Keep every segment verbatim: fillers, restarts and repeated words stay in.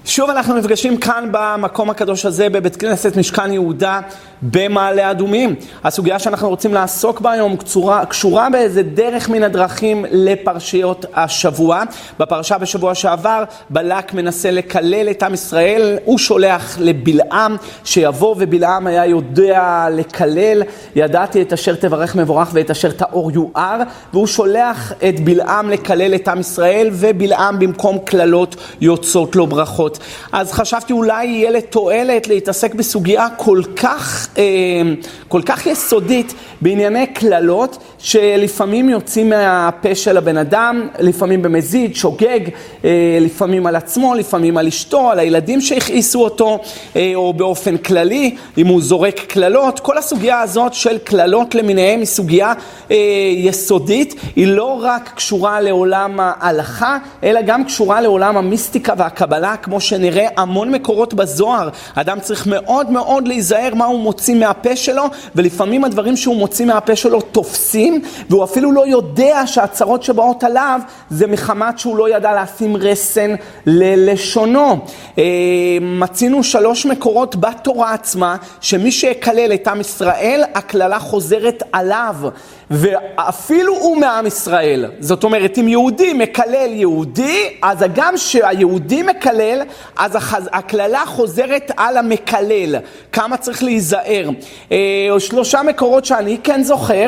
שוב אנחנו נפגשים כאן במקום הקדוש הזה, בבית כנסת משכן יהודה במעלה אדומים. הסוגיה שאנחנו רוצים לעסוק בה היום קשורה, קשורה באיזה דרך מן הדרכים לפרשיות השבוע. בפרשה בשבוע שעבר בלק מנסה לקלל את עם ישראל, הוא שולח לבלעם שיבוא, ובלעם היה יודע לקלל, ידעתי את אשר תברך מבורך ואת אשר תאור יואר, והוא שולח את בלעם לקלל את עם ישראל, ובלעם במקום כללות יוצאות לו ברכות. אז חשבתי אולי יהיה לתועלת להתעסק בסוגיה כל כך, אה, כל כך יסודית בענייני כללות, שלפעמים יוצאים מהפה של הבן אדם, לפעמים במזיד, שוגג, אה, לפעמים על עצמו, לפעמים על אשתו, על הילדים שהכעיסו אותו, אה, או באופן כללי, אם הוא זורק כללות. כל הסוגיה הזאת של כללות למיניהם היא סוגיה אה, יסודית, היא לא רק קשורה לעולם ההלכה, אלא גם קשורה לעולם המיסטיקה והקבלה, כמו שנראה המון מקורות בזוהר. אדם צריך מאוד מאוד להיזהר מה הוא מוציא מהפה שלו, ולפעמים הדברים שהוא מוציא מהפה שלו תופסים, והוא אפילו לא יודע שהצרות שבאות עליו זה מחמת שהוא לא ידע לשים רסן ללשונו. מצינו שלוש מקורות בתורה עצמה, שמי שיקלל את עם ישראל, הכללה חוזרת עליו, ואפילו הוא מעם ישראל. זאת אומרת, אם יהודי מקלל יהודי, אז גם שהיהודי מקלל, אז הכללה חוזרת על המקלל. כמה צריך להיזהר? שלושה מקורות שאני כן זוכר.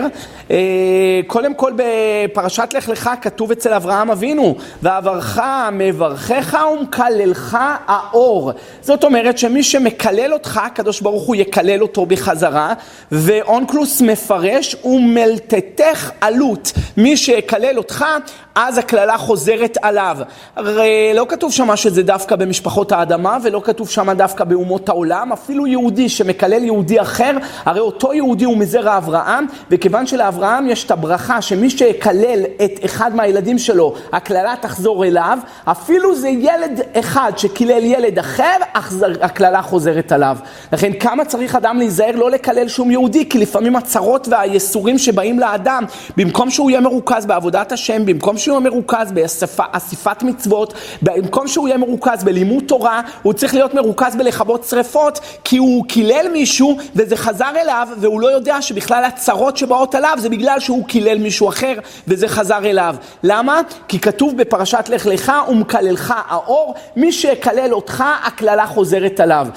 קודם כל בפרשת לך לך כתוב אצל אברהם אבינו, ואברך מברכך ומקללך האור. זאת אומרת שמי שמקלל אותך, הקדוש ברוך הוא יקלל אותו בחזרה, ואונקלוס מפרש ומלטתך עלות. מי שיקלל אותך, אז הכללה חוזרת עליו. הרי לא כתוב שמה שזה דווקא במשפחות האדמה, ולא כתוב שמה דווקא באומות העולם. אפילו יהודי שמקלל יהודי אחר, הרי אותו יהודי הוא מזרע אברהם, וכיוון שלאברהם יש את הברכה שמי שיקלל את אחד מהילדים שלו, הכללה תחזור אליו. אפילו זה ילד אחד שקילל ילד אחר, הכללה חוזרת עליו. לכן כמה צריך אדם להיזהר לא לקלל שום יהודי, כי לפעמים הצרות והייסורים שבאים לאדם, במקום שהוא יהיה מרוכז בעבודת השם, במקום שהוא יהיה מרוכז באסיפת מצוות, במקום שהוא יהיה מרוכז בלימוד תורה, הוא צריך להיות מרוכז בלכבות שריפות, כי הוא קילל מישהו וזה חזר אליו, והוא לא יודע שבכלל הצרות שבאות עליו זה בגלל שהוא קילל מישהו אחר וזה חזר אליו. למה? כי כתוב בפרשת לך לך ומקללך האור, מי שיקלל אותך הכללה חוזרת עליו.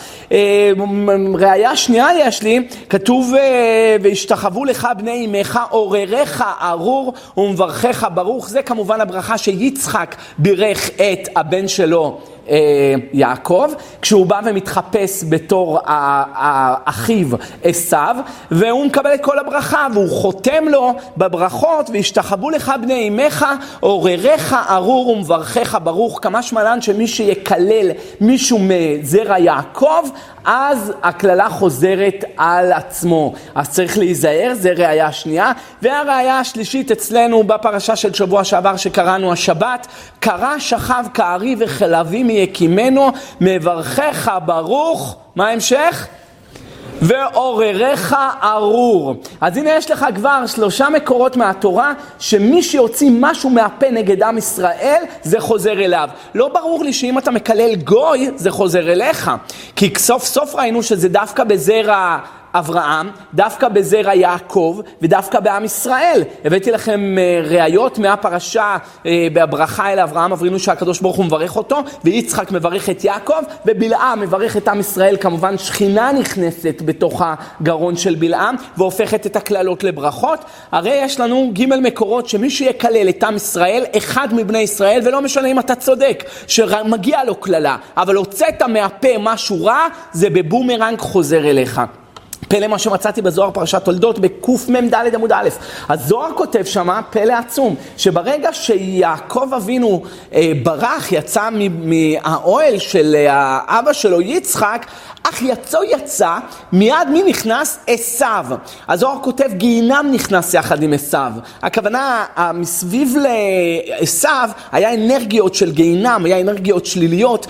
ראיה שנייה יש לי, כתוב והשתחוו לך בני אמך עורריך ארור ומברכך ברוך. זה כמובן הברכה שיצחק בירך את הבן שלו יעקב, כשהוא בא ומתחפש בתור אחיו עשיו, והוא מקבל את כל הברכה, והוא חותם לו בברכות, והשתחוו לך בני אמך, עורריך ארור ומברכך ברוך. כמה שמלן שמי שיקלל מישהו מזרע יעקב, אז הכללה חוזרת על עצמו. אז צריך להיזהר, זה ראיה שנייה. והראיה השלישית אצלנו בפרשה של שבוע שעבר שקראנו השבת, קרא שכב כארי וחלבי מיקימנו, מברכך ברוך. מה המשך? ועורריך ארור. אז הנה יש לך כבר שלושה מקורות מהתורה, שמי שיוציא משהו מהפה נגד עם ישראל, זה חוזר אליו. לא ברור לי שאם אתה מקלל גוי, זה חוזר אליך. כי סוף סוף ראינו שזה דווקא בזרע אברהם, דווקא בזרע יעקב, ודווקא בעם ישראל. הבאתי לכם ראיות מהפרשה בברכה אל אברהם, אברינו שהקדוש ברוך הוא מברך אותו, ויצחק מברך את יעקב, ובלעם מברך את עם ישראל. כמובן שכינה נכנסת בתוך הגרון של בלעם, והופכת את הכללות לברכות. הרי יש לנו ג' מקורות שמי שיקלל את עם ישראל, אחד מבני ישראל, ולא משנה אם אתה צודק, שמגיע לו כללה, אבל הוצאת מהפה משהו רע, זה בבומרנג חוזר אליך. פלא מה שמצאתי בזוהר פרשת תולדות בקוף מם ד' עמוד א'. הזוהר כותב שמה פלא עצום, שברגע שיעקב אבינו אה, ברח, יצא מהאוהל של האבא שלו יצחק, אך יצא יצא, מיד מי נכנס? עשיו. הזוהר כותב גיהינם נכנס יחד עם עשיו. הכוונה, מסביב לעשיו היה אנרגיות של גיהינם, היה אנרגיות שליליות,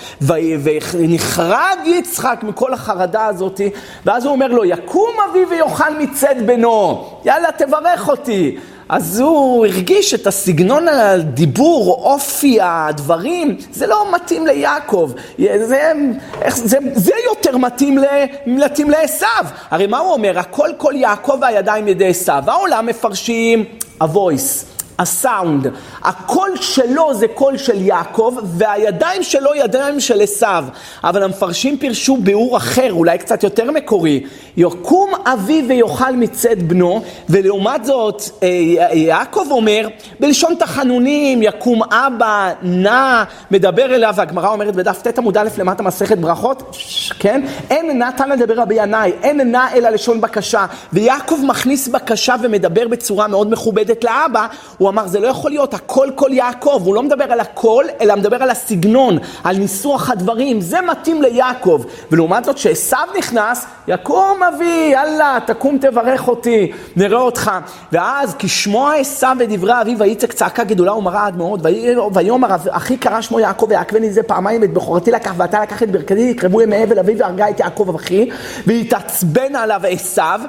ונחרד יצחק מכל החרדה הזאת, ואז הוא אומר לו, יקום אבי ויאכל מצד בנו, יאללה תברך אותי. אז הוא הרגיש את הסגנון הדיבור, אופי הדברים, זה לא מתאים ליעקב, זה, זה, זה יותר מתאים, מתאים לעשיו. הרי מה הוא אומר? הכל כל יעקב והידיים ידי עשיו. העולם מפרשים הוויס, הסאונד, הקול שלו זה קול של יעקב, והידיים שלו ידיים של עשיו. אבל המפרשים פירשו ביאור אחר, אולי קצת יותר מקורי. יקום אבי ויאכל מצד בנו, ולעומת זאת יעקב אומר, בלשון תחנונים, יקום אבא, נע, מדבר אליו, והגמרא אומרת בדף ת' עמוד א' למטה מסכת ברכות, כן? אין נתן לדבר רבי ינאי, אין נע אלא לשון בקשה, ויעקב מכניס בקשה ומדבר בצורה מאוד מכובדת לאבא. הוא אמר, זה לא יכול להיות, הכל כל יעקב, הוא לא מדבר על הכל, אלא מדבר על הסגנון, על ניסוח הדברים, זה מתאים ליעקב. ולעומת זאת שעשיו נכנס, יקום אבי, יאללה, תקום תברך אותי, נראה אותך. ואז כשמוע עשיו ודברי אביו, ויצק צעקה גדולה ומרה עד מאוד, ויאמר, אחי קרא שמו יעקב, ויעקבני זה פעמיים, את בכורתי לקח, ואתה לקח את ברכתי, יקרבו ימי אבל אביו, והרגה את יעקב אחי, והתעצבן עליו עשיו,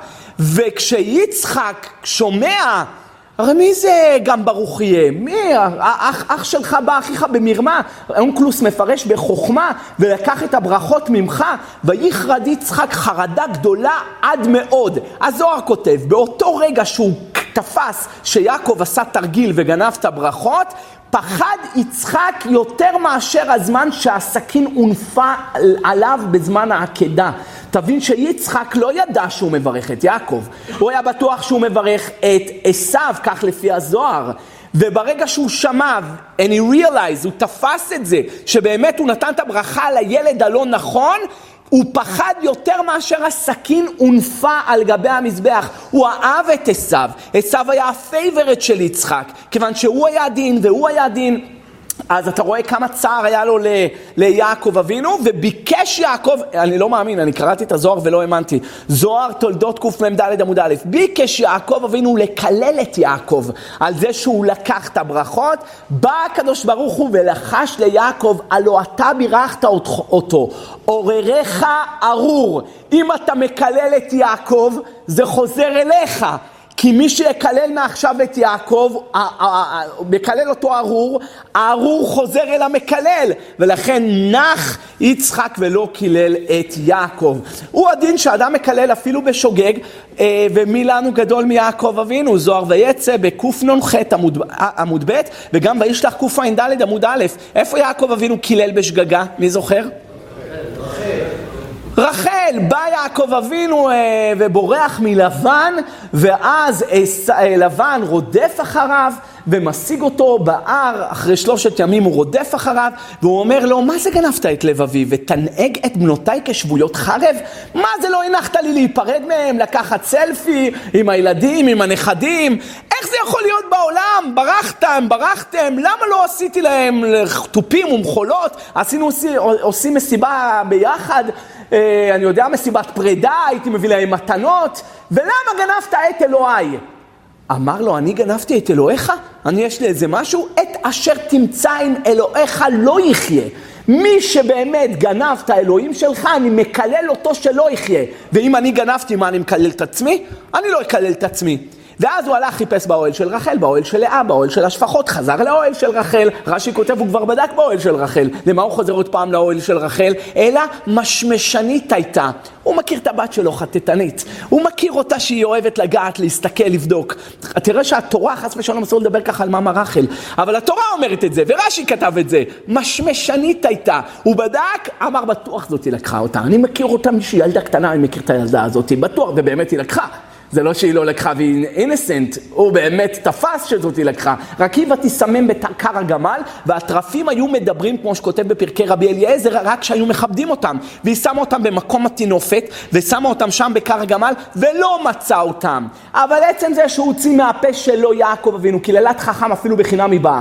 וכשיצחק שומע, הרי מי זה גם ברוך יהיה? מי? אח, אח שלך בא אחיך במרמה. אונקלוס מפרש בחוכמה ולקח את הברכות ממך. ויחרד יצחק חרדה גדולה עד מאוד. הזוהר כותב, באותו רגע שהוא תפס שיעקב עשה תרגיל וגנב את הברכות, פחד יצחק יותר מאשר הזמן שהסכין הונפה עליו בזמן העקדה. תבין שיצחק לא ידע שהוא מברך את יעקב. הוא היה בטוח שהוא מברך את עשיו, כך לפי הזוהר. וברגע שהוא שמע, and he realized, הוא תפס את זה, שבאמת הוא נתן את הברכה לילד הלא נכון, הוא פחד יותר מאשר הסכין הונפה על גבי המזבח. הוא אהב את עשיו. עשיו היה הפייבורט של יצחק, כיוון שהוא היה דין והוא היה דין. אז אתה רואה כמה צער היה לו ל- ליעקב אבינו, וביקש יעקב, אני לא מאמין, אני קראתי את הזוהר ולא האמנתי, זוהר תולדות קמ"ד עמוד א', ביקש יעקב אבינו לקלל את יעקב, על זה שהוא לקח את הברכות. בא הקדוש ברוך הוא ולחש ליעקב, הלא אתה בירכת אותו, עורריך ארור. אם אתה מקלל את יעקב, זה חוזר אליך. כי מי שיקלל מעכשיו את יעקב, מקלל אותו ארור, הארור חוזר אל המקלל, ולכן נח יצחק ולא קילל את יעקב. הוא הדין שאדם מקלל אפילו בשוגג, ומי לנו גדול מיעקב אבינו? זוהר ויצא בקנ"ח עמוד, עמוד ב', וגם וישלח קע"ד עמוד א'. איפה יעקב אבינו קילל בשגגה? מי זוכר? רחל, בא יעקב אבינו אה, ובורח מלבן, ואז אה, לבן רודף אחריו ומשיג אותו בהר. אחרי שלושת ימים הוא רודף אחריו, והוא אומר לו, מה זה גנבת את לב אבי ותנהג את בנותיי כשבויות חרב? מה זה לא הנחת לי להיפרד מהם, לקחת סלפי עם הילדים, עם הנכדים? איך זה יכול להיות בעולם? ברחתם, ברחתם, למה לא עשיתי להם טופים ומחולות? עשינו, עושים מסיבה ביחד, אני יודע, מסיבת פרידה, הייתי מביא להם מתנות, ולמה גנבת את אלוהי? אמר לו, אני גנבתי את אלוהיך? אני יש לי איזה משהו? את אשר תמצא עם אלוהיך לא יחיה. מי שבאמת גנב את האלוהים שלך, אני מקלל אותו שלא יחיה. ואם אני גנבתי, מה, אני מקלל את עצמי? אני לא אקלל את עצמי. ואז הוא הלך חיפש באוהל של רחל, באוהל של לאה, באוהל של השפחות, חזר לאוהל של רחל. רש"י כותב, הוא כבר בדק באוהל של רחל. למה הוא חוזר עוד פעם לאוהל של רחל? אלא משמשנית הייתה. הוא מכיר את הבת שלו, חטטנית. הוא מכיר אותה שהיא אוהבת לגעת, להסתכל, לבדוק. תראה שהתורה, חס ושלום, אסור לדבר ככה על מאמר רחל. אבל התורה אומרת את זה, ורש"י כתב את זה. משמשנית הייתה. הוא בדק, אמר, בטוח זאת היא לקחה אותה. אני מכיר אותה משהיא ילדה קטנה, אני מכיר את הילדה הזאת. בטוח, ובאמת היא לקחה. זה לא שהיא לא לקחה והיא אינסנט, הוא באמת תפס שזאת היא לקחה. רקיבה תסמם בקר הגמל, והטרפים היו מדברים, כמו שכותב בפרקי רבי אליעזר, רק שהיו מכבדים אותם. והיא שמה אותם במקום התינופת, ושמה אותם שם בקר הגמל, ולא מצא אותם. אבל עצם זה שהוא הוציא מהפה שלו יעקב אבינו, קללת חכם אפילו בחינם היא באה.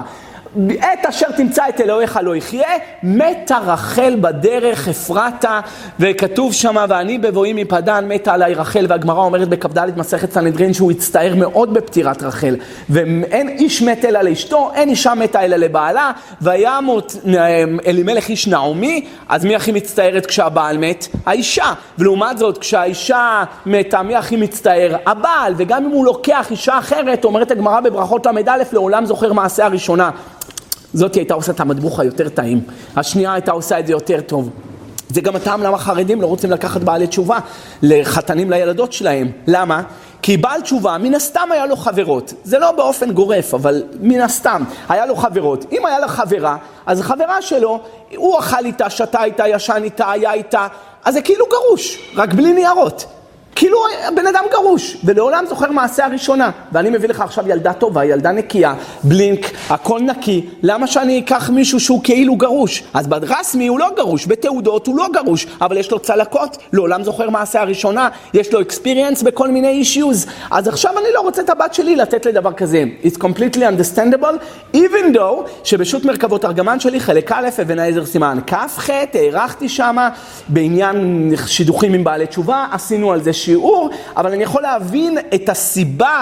עת אשר תמצא את אלוהיך לא יחיה, מתה רחל בדרך אפרתה, וכתוב שמה, ואני בבואי מפדן מתה עליי רחל, והגמרא אומרת בכ"ד מסכת סנהדרין שהוא הצטער מאוד בפטירת רחל, ואין איש מת אלא לאשתו, אין אישה מתה אלא לבעלה, וימות אלימלך איש נעמי, אז מי הכי מצטערת כשהבעל מת? האישה. ולעומת זאת, כשהאישה מתה, מי הכי מצטער? הבעל. וגם אם הוא לוקח אישה אחרת, אומרת הגמרא בברכות למד א', לעולם זוכר מעשה הראשונה. זאת הייתה עושה את המטבוח היותר טעים. השנייה הייתה עושה את זה יותר טוב. זה גם הטעם למה חרדים לא רוצים לקחת בעלי תשובה לחתנים לילדות שלהם. למה? כי בעל תשובה, מן הסתם היה לו חברות. זה לא באופן גורף, אבל מן הסתם היה לו חברות. אם היה לו חברה, אז החברה שלו, הוא אכל איתה, שתה איתה, ישן איתה, היה איתה, אז זה כאילו גרוש, רק בלי ניירות. כאילו בן אדם גרוש, ולעולם זוכר מעשה הראשונה. ואני מביא לך עכשיו ילדה טובה, ילדה נקייה, בלינק, הכל נקי. למה שאני אקח מישהו שהוא כאילו גרוש? אז ברסמי הוא לא גרוש, בתעודות הוא לא גרוש, אבל יש לו צלקות, לעולם זוכר מעשה הראשונה, יש לו experience בכל מיני issues. אז עכשיו אני לא רוצה את הבת שלי לתת לדבר כזה. It's completely understandable, even though שבשו"ת מרכבות ארגמן שלי, חלק א' אבן העזר סימן כף ח', הערכתי שמה בעניין שידוכים עם בעלי תשובה, עשינו על זה שיעור, אבל אני יכול להבין את הסיבה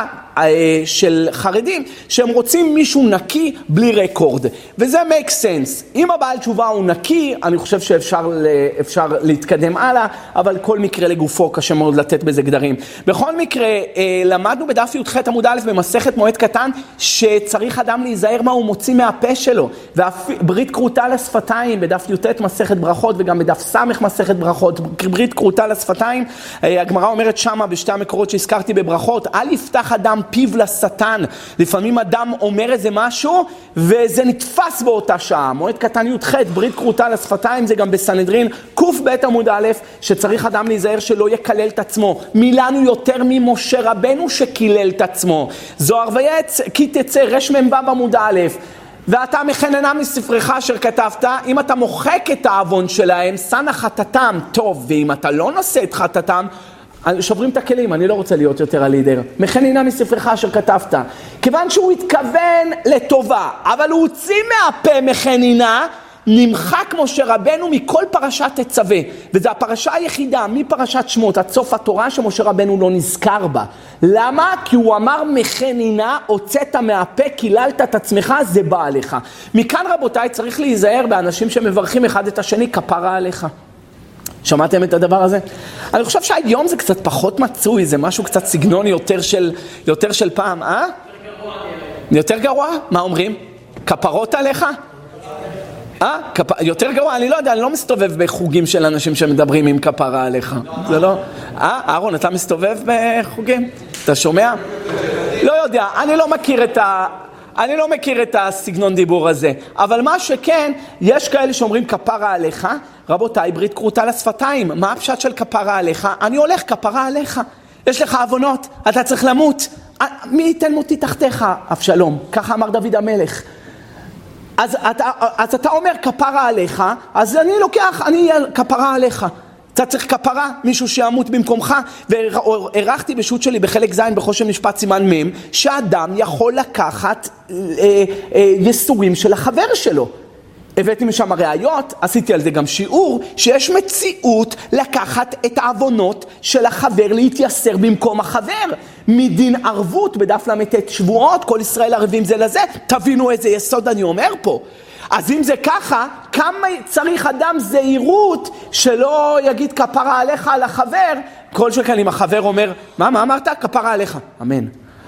של חרדים שהם רוצים מישהו נקי בלי רקורד, וזה make sense. אם הבעל תשובה הוא נקי, אני חושב שאפשר אפשר להתקדם הלאה, אבל כל מקרה לגופו קשה מאוד לתת בזה גדרים. בכל מקרה, למדנו בדף י"ח עמוד א' במסכת מועד קטן שצריך אדם להיזהר מה הוא מוציא מהפה שלו, וברית כרותה לשפתיים בדף י"ט מסכת ברכות, וגם בדף ס' מסכת ברכות, ברית כרותה לשפתיים. הגמרא אומרת שמה בשתי המקורות שהזכרתי בברכות, אל יפתח אדם פיו לשטן. לפעמים אדם אומר איזה משהו וזה נתפס באותה שעה. מועד קטן י"ח, ברית כרותה לשפתיים, זה גם בסנהדרין קוף בית עמוד א', שצריך אדם להיזהר שלא יקלל את עצמו. מילנו יותר ממשה רבנו שקילל את עצמו. זוהר ויעץ כי תצא רש מ"ו עמוד א', ואתה מחננה מספרך אשר כתבת, אם אתה מוחק את העוון שלהם, שנה חטאתם טוב, ואם אתה לא נושא את חטאתם, שוברים את הכלים, אני לא רוצה להיות יותר הלידר. מחנינה מספרך אשר כתבת. כיוון שהוא התכוון לטובה, אבל הוא הוציא מהפה מחנינה, נמחק משה רבנו מכל פרשת תצווה. וזו הפרשה היחידה, מפרשת שמות עד סוף התורה, שמשה רבנו לא נזכר בה. למה? כי הוא אמר מחנינה, הוצאת מהפה, קיללת את עצמך, זה בא עליך. מכאן רבותיי, צריך להיזהר באנשים שמברכים אחד את השני, כפרה עליך. שמעתם את הדבר הזה? אני חושב שהיום זה קצת פחות מצוי, זה משהו קצת סגנון יותר של, יותר של פעם, אה? יותר גרוע. יותר גרוע? מה אומרים? כפרות עליך? אה? כפ... יותר גרוע? אני לא יודע, אני לא מסתובב בחוגים של אנשים שמדברים עם כפרה עליך. זה לא... אה? אהרון, אתה מסתובב בחוגים? אתה שומע? לא יודע, אני לא מכיר את ה... אני לא מכיר את הסגנון דיבור הזה, אבל מה שכן, יש כאלה שאומרים כפרה עליך, רבותיי, ברית כרותה לשפתיים, מה הפשט של כפרה עליך? אני הולך כפרה עליך, יש לך עוונות, אתה צריך למות, מי ייתן מותי תחתיך? אבשלום, ככה אמר דוד המלך. אז אתה, אז אתה אומר כפרה עליך, אז אני לוקח, אני כפרה עליך. אתה צריך כפרה, מישהו שימות במקומך, והערכתי בשו"ת שלי בחלק ז' בחושן משפט סימן מ', שאדם יכול לקחת אה, אה, יסורים של החבר שלו. הבאתי משם ראיות, עשיתי על זה גם שיעור, שיש מציאות לקחת את העוונות של החבר להתייסר במקום החבר. מדין ערבות בדף למתת שבועות, כל ישראל ערבים זה לזה, תבינו איזה יסוד אני אומר פה. אז אם זה ככה, כמה צריך אדם זהירות שלא יגיד כפרה עליך על החבר, כל שכן אם החבר אומר, מה, מה אמרת? כפרה עליך. אמן.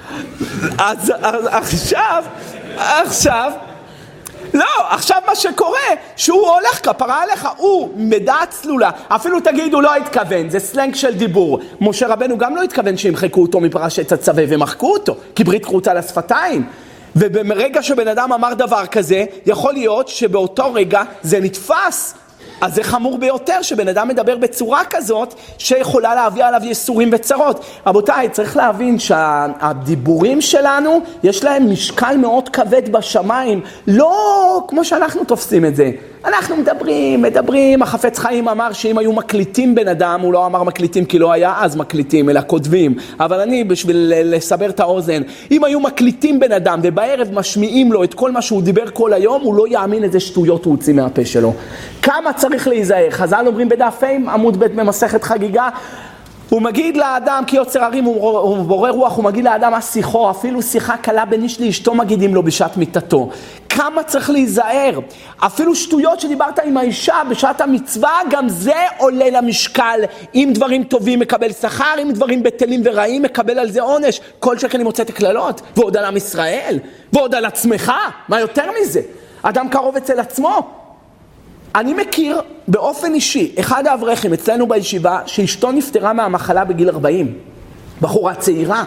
אז, אז עכשיו, עכשיו, לא, עכשיו מה שקורה, שהוא הולך כפרה עליך, הוא מדעת צלולה, אפילו תגיד הוא לא התכוון, זה סלנג של דיבור. משה רבנו גם לא התכוון שימחקו אותו מפרשת הצווה ומחקו אותו, כי ברית כרותה לשפתיים. וברגע שבן אדם אמר דבר כזה, יכול להיות שבאותו רגע זה נתפס. אז זה חמור ביותר שבן אדם מדבר בצורה כזאת שיכולה להביא עליו יסורים וצרות. רבותיי, צריך להבין שהדיבורים שלנו יש להם משקל מאוד כבד בשמיים, לא כמו שאנחנו תופסים את זה. אנחנו מדברים, מדברים, החפץ חיים אמר שאם היו מקליטים בן אדם, הוא לא אמר מקליטים כי לא היה אז מקליטים, אלא כותבים. אבל אני, בשביל לסבר את האוזן, אם היו מקליטים בן אדם ובערב משמיעים לו את כל מה שהוא דיבר כל היום, הוא לא יאמין איזה שטויות הוא הוציא מהפה שלו. כמה צריך להיזהר? חז"ל אומרים בדפים, עמוד ב' במסכת חגיגה, הוא מגיד לאדם, כי יוצר הרים הוא בורא רוח, הוא מגיד לאדם השיחו, אפילו שיחה קלה בין איש לאשתו מגידים לו בשעת מיטתו. כמה צריך להיזהר? אפילו שטויות שדיברת עם האישה בשעת המצווה, גם זה עולה למשקל. אם דברים טובים מקבל שכר, אם דברים בטלים ורעים מקבל על זה עונש. כל שכן אני מוצא את הכללות, ועוד על עם ישראל, ועוד על עצמך. מה יותר מזה? אדם קרוב אצל עצמו. אני מכיר באופן אישי, אחד האברכים אצלנו בישיבה, שאשתו נפטרה מהמחלה בגיל ארבעים, בחורה צעירה,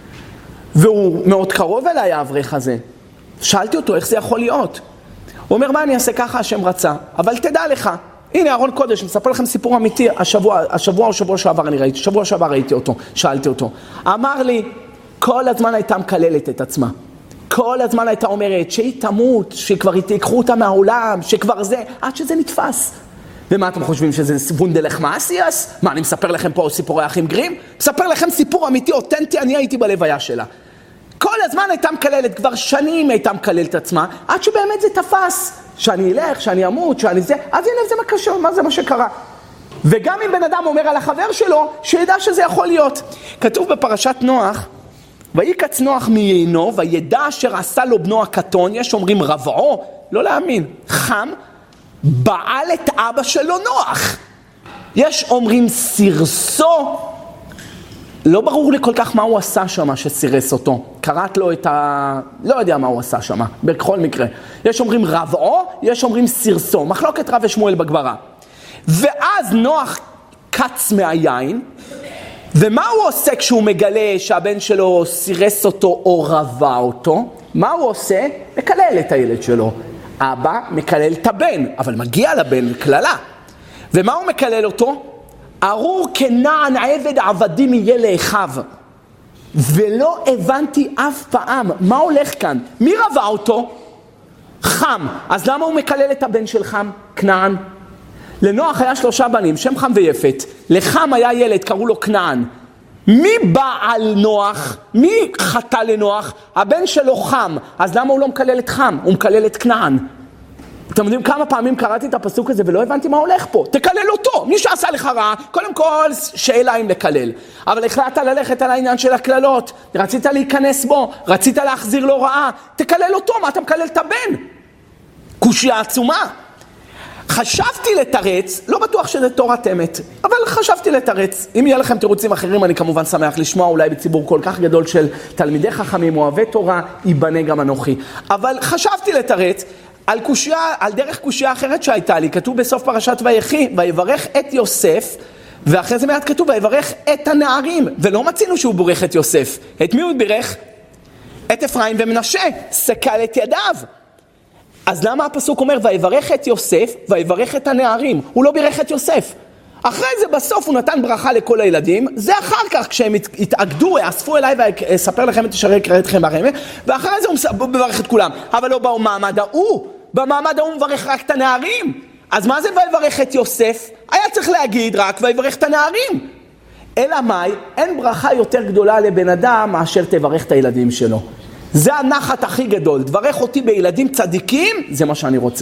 והוא מאוד קרוב אליי האברך הזה. שאלתי אותו איך זה יכול להיות. הוא אומר, מה אני אעשה ככה, השם רצה, אבל תדע לך, הנה אהרון קודש, מספר לכם סיפור אמיתי, השבוע, השבוע או שבוע שעבר אני ראיתי, שבוע שעבר ראיתי אותו, שאלתי אותו. אמר לי, כל הזמן הייתה מקללת את עצמה. כל הזמן הייתה אומרת שהיא תמות, שכבר תיקחו אותה מהעולם, שכבר זה, עד שזה נתפס. ומה אתם חושבים שזה וונדלך מעשייס? מה, אני מספר לכם פה סיפורי אחים גרים? מספר לכם סיפור אמיתי, אותנטי, אני הייתי בלוויה שלה. כל הזמן הייתה מקללת, כבר שנים הייתה מקללת את עצמה, עד שבאמת זה תפס, שאני אלך, שאני אמות, שאני זה, אז הנה זה מה קשור, מה זה מה שקרה. וגם אם בן אדם אומר על החבר שלו, שידע שזה יכול להיות. כתוב בפרשת נוח, ויקץ נוח מיינו, וידע אשר עשה לו בנו הקטון, יש אומרים רבעו, לא להאמין, חם, בעל את אבא שלו נוח. יש אומרים סירסו, לא ברור לי כל כך מה הוא עשה שמה שסירס אותו. קראת לו את ה... לא יודע מה הוא עשה שמה, בכל מקרה. יש אומרים רבעו, יש אומרים סירסו, מחלוקת רב ושמואל בגמרא. ואז נוח קץ מהיין, ומה הוא עושה כשהוא מגלה שהבן שלו סירס אותו או רבע אותו? מה הוא עושה? מקלל את הילד שלו. אבא מקלל את הבן, אבל מגיע לבן כללה. ומה הוא מקלל אותו? ארור כנען עבד עבדים יהיה לאחיו. ולא הבנתי אף פעם מה הולך כאן. מי רבע אותו? חם. אז למה הוא מקלל את הבן של חם? כנען. לנוח היה שלושה בנים, שם חם ויפת. לחם היה ילד, קראו לו כנען. מי בא על נוח? מי חטא לנוח? הבן שלו חם. אז למה הוא לא מקלל את חם? הוא מקלל את כנען. אתם יודעים כמה פעמים קראתי את הפסוק הזה ולא הבנתי מה הולך פה. תקלל אותו. מי שעשה לך רע, קודם כל שאלה אם לקלל. אבל החלטת ללכת על העניין של הכללות. רצית להיכנס בו, רצית להחזיר לו רעה. תקלל אותו, מה אתה מקלל את הבן? קושיה עצומה. חשבתי לתרץ, לא בטוח שזה תורת אמת, אבל חשבתי לתרץ. אם יהיה לכם תירוצים אחרים, אני כמובן שמח לשמוע, אולי בציבור כל כך גדול של תלמידי חכמים, אוהבי תורה, ייבנה גם אנוכי. אבל חשבתי לתרץ על קושיה, על דרך קושיה אחרת שהייתה לי, כתוב בסוף פרשת ויחי, ויברך את יוסף, ואחרי זה מעט כתוב, ויברך את הנערים, ולא מצינו שהוא בורך את יוסף. את מי הוא בירך? את אפרים ומנשה, סקל את ידיו. אז למה הפסוק אומר, ויברך את יוסף, ויברך את הנערים? הוא לא בירך את יוסף. אחרי זה בסוף הוא נתן ברכה לכל הילדים, זה אחר כך כשהם התאגדו, אספו אליי ואספר לכם את אשר יקרא אתכם ברמ"א, ואחרי זה הוא מברך את כולם. אבל לא במעמד ההוא, במעמד ההוא הוא מברך רק את הנערים. אז מה זה ויברך את יוסף? היה צריך להגיד רק ויברך את הנערים. אלא מאי, אין ברכה יותר גדולה לבן אדם מאשר תברך את הילדים שלו. זה הנחת הכי גדול. דברך אותי בילדים צדיקים, זה מה שאני רוצה.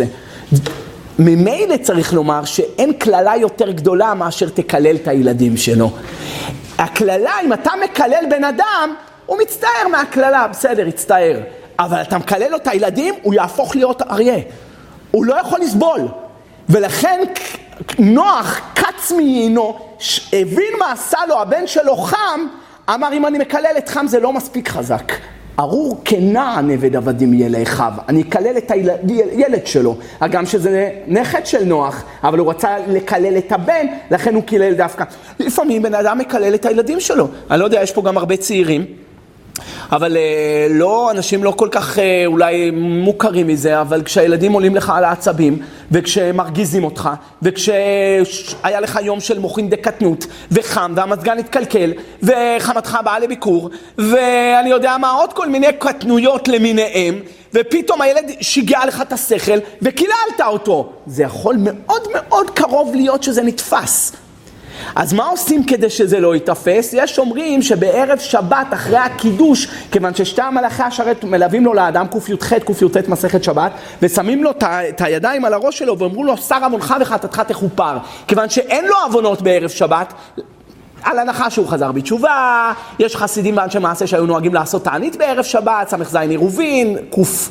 ממילא צריך לומר שאין כללה יותר גדולה מאשר תקלל את הילדים שלו. הכללה, אם אתה מקלל בן אדם, הוא מצטער מהכללה, בסדר, יצטער. אבל אתה מקלל לו את הילדים, הוא יהפוך להיות אריה. הוא לא יכול לסבול. ולכן נוח קץ מיינו, הבין מה עשה לו הבן שלו חם, אמר אם אני מקלל את חם זה לא מספיק חזק. ארור כנען עבד עבדים יהיה לאחיו. אני אקלל את הילד שלו, הגם שזה נכד של נוח, אבל הוא רצה לקלל את הבן, לכן הוא קילל דווקא. לפעמים בן אדם מקלל את הילדים שלו. אני לא יודע, יש פה גם הרבה צעירים, אבל לא, אנשים לא כל כך אולי מוכרים מזה, אבל כשהילדים עולים לך על העצבים, וכשמרגיזים אותך, וכשהיה לך יום של מוחין דקטנות, וחם, והמזגן התקלקל, וחמתך באה לביקור, ואני יודע מה, עוד כל מיני קטנויות למיניהם, ופתאום הילד שיגע לך את השכל, וקיללת אותו. זה יכול מאוד מאוד קרוב להיות שזה נתפס. אז מה עושים כדי שזה לא יתפס? יש אומרים שבערב שבת אחרי הקידוש, כיוון ששתי המלאכי השרת מלווים לו לאדם ק"ח ק"ט מסכת שבת, ושמים לו את הידיים על הראש שלו ואומרו לו שר עוונך וחטאתך תכופר, כיוון שאין לו עוונות בערב שבת, על הנחה שהוא חזר בתשובה. יש חסידים באנשי מעשה שהיו נוהגים לעשות תענית בערב שבת, סמך זין עירובין, קוף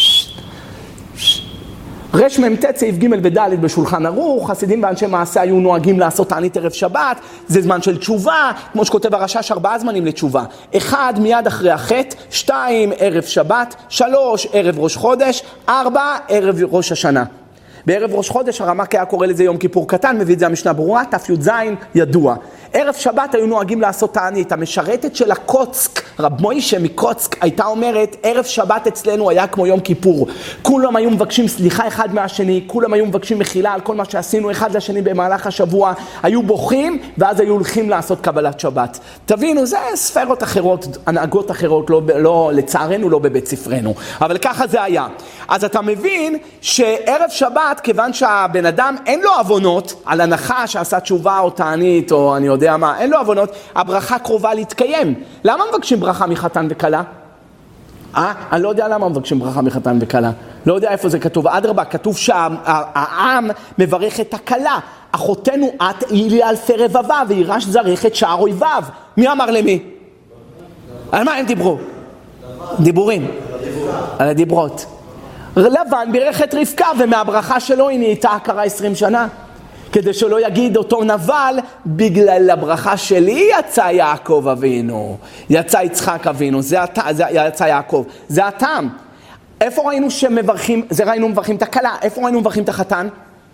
רש ממתת סעיף ג' וד' בשולחן ערוך. חסידים באנשי מעשה היו נוהגים לעשות תענית ערב שבת, זה זמן של תשובה, כמו שכותב הרש"ש, ארבעה זמנים לתשובה. אחד, מיד אחרי החטא, שתיים, ערב שבת, שלוש, ערב ראש חודש, ארבע, ערב ראש השנה. בערב ראש חודש הרמ"ק היה קורא לזה יום כיפור קטן, מביא את זה המשנה ברורה, ת"י ידוע. ערב שבת היו נוהגים לעשות תענית. המשרתת של הקוצק, רב מוישה מקוצק, הייתה אומרת, ערב שבת אצלנו היה כמו יום כיפור. כולם היו מבקשים סליחה אחד מהשני, כולם היו מבקשים מחילה על כל מה שעשינו אחד לשני במהלך השבוע, היו בוכים, ואז היו הולכים לעשות קבלת שבת. תבינו, זה ספרות אחרות, הנהגות אחרות, לא, לא, לצערנו לא בבית ספרנו, אבל ככה זה היה. אז אתה מבין שערב שבת, כיוון שהבן אדם אין לו עוונות, על הנחה שעשה תשובה או תענית, או אני יודע מה, אין לו עוונות, הברכה קרובה להתקיים. למה מבקשים ברכה מחתן וכלה? אה? אני לא יודע למה מבקשים ברכה מחתן וכלה. לא יודע איפה זה כתוב. אדרבה, כתוב שהעם מברך את הכלה. אחותנו את אילי אלפי רבבה, וירש זרח את שער אויביו. מי אמר למי? על מה הם דיברו? דיבורים. על הדיברות. לבן בירך את רבקה, ומהברכה שלו היא נהייתה הכרה עשרים שנה. כדי שלא יגיד אותו נבל, בגלל הברכה שלי יצא יעקב אבינו, יצא יצחק אבינו, זה, הת... זה יצא יעקב, זה הטעם. איפה ראינו שמברכים, זה ראינו מברכים את הכלה, איפה ראינו מברכים את החתן?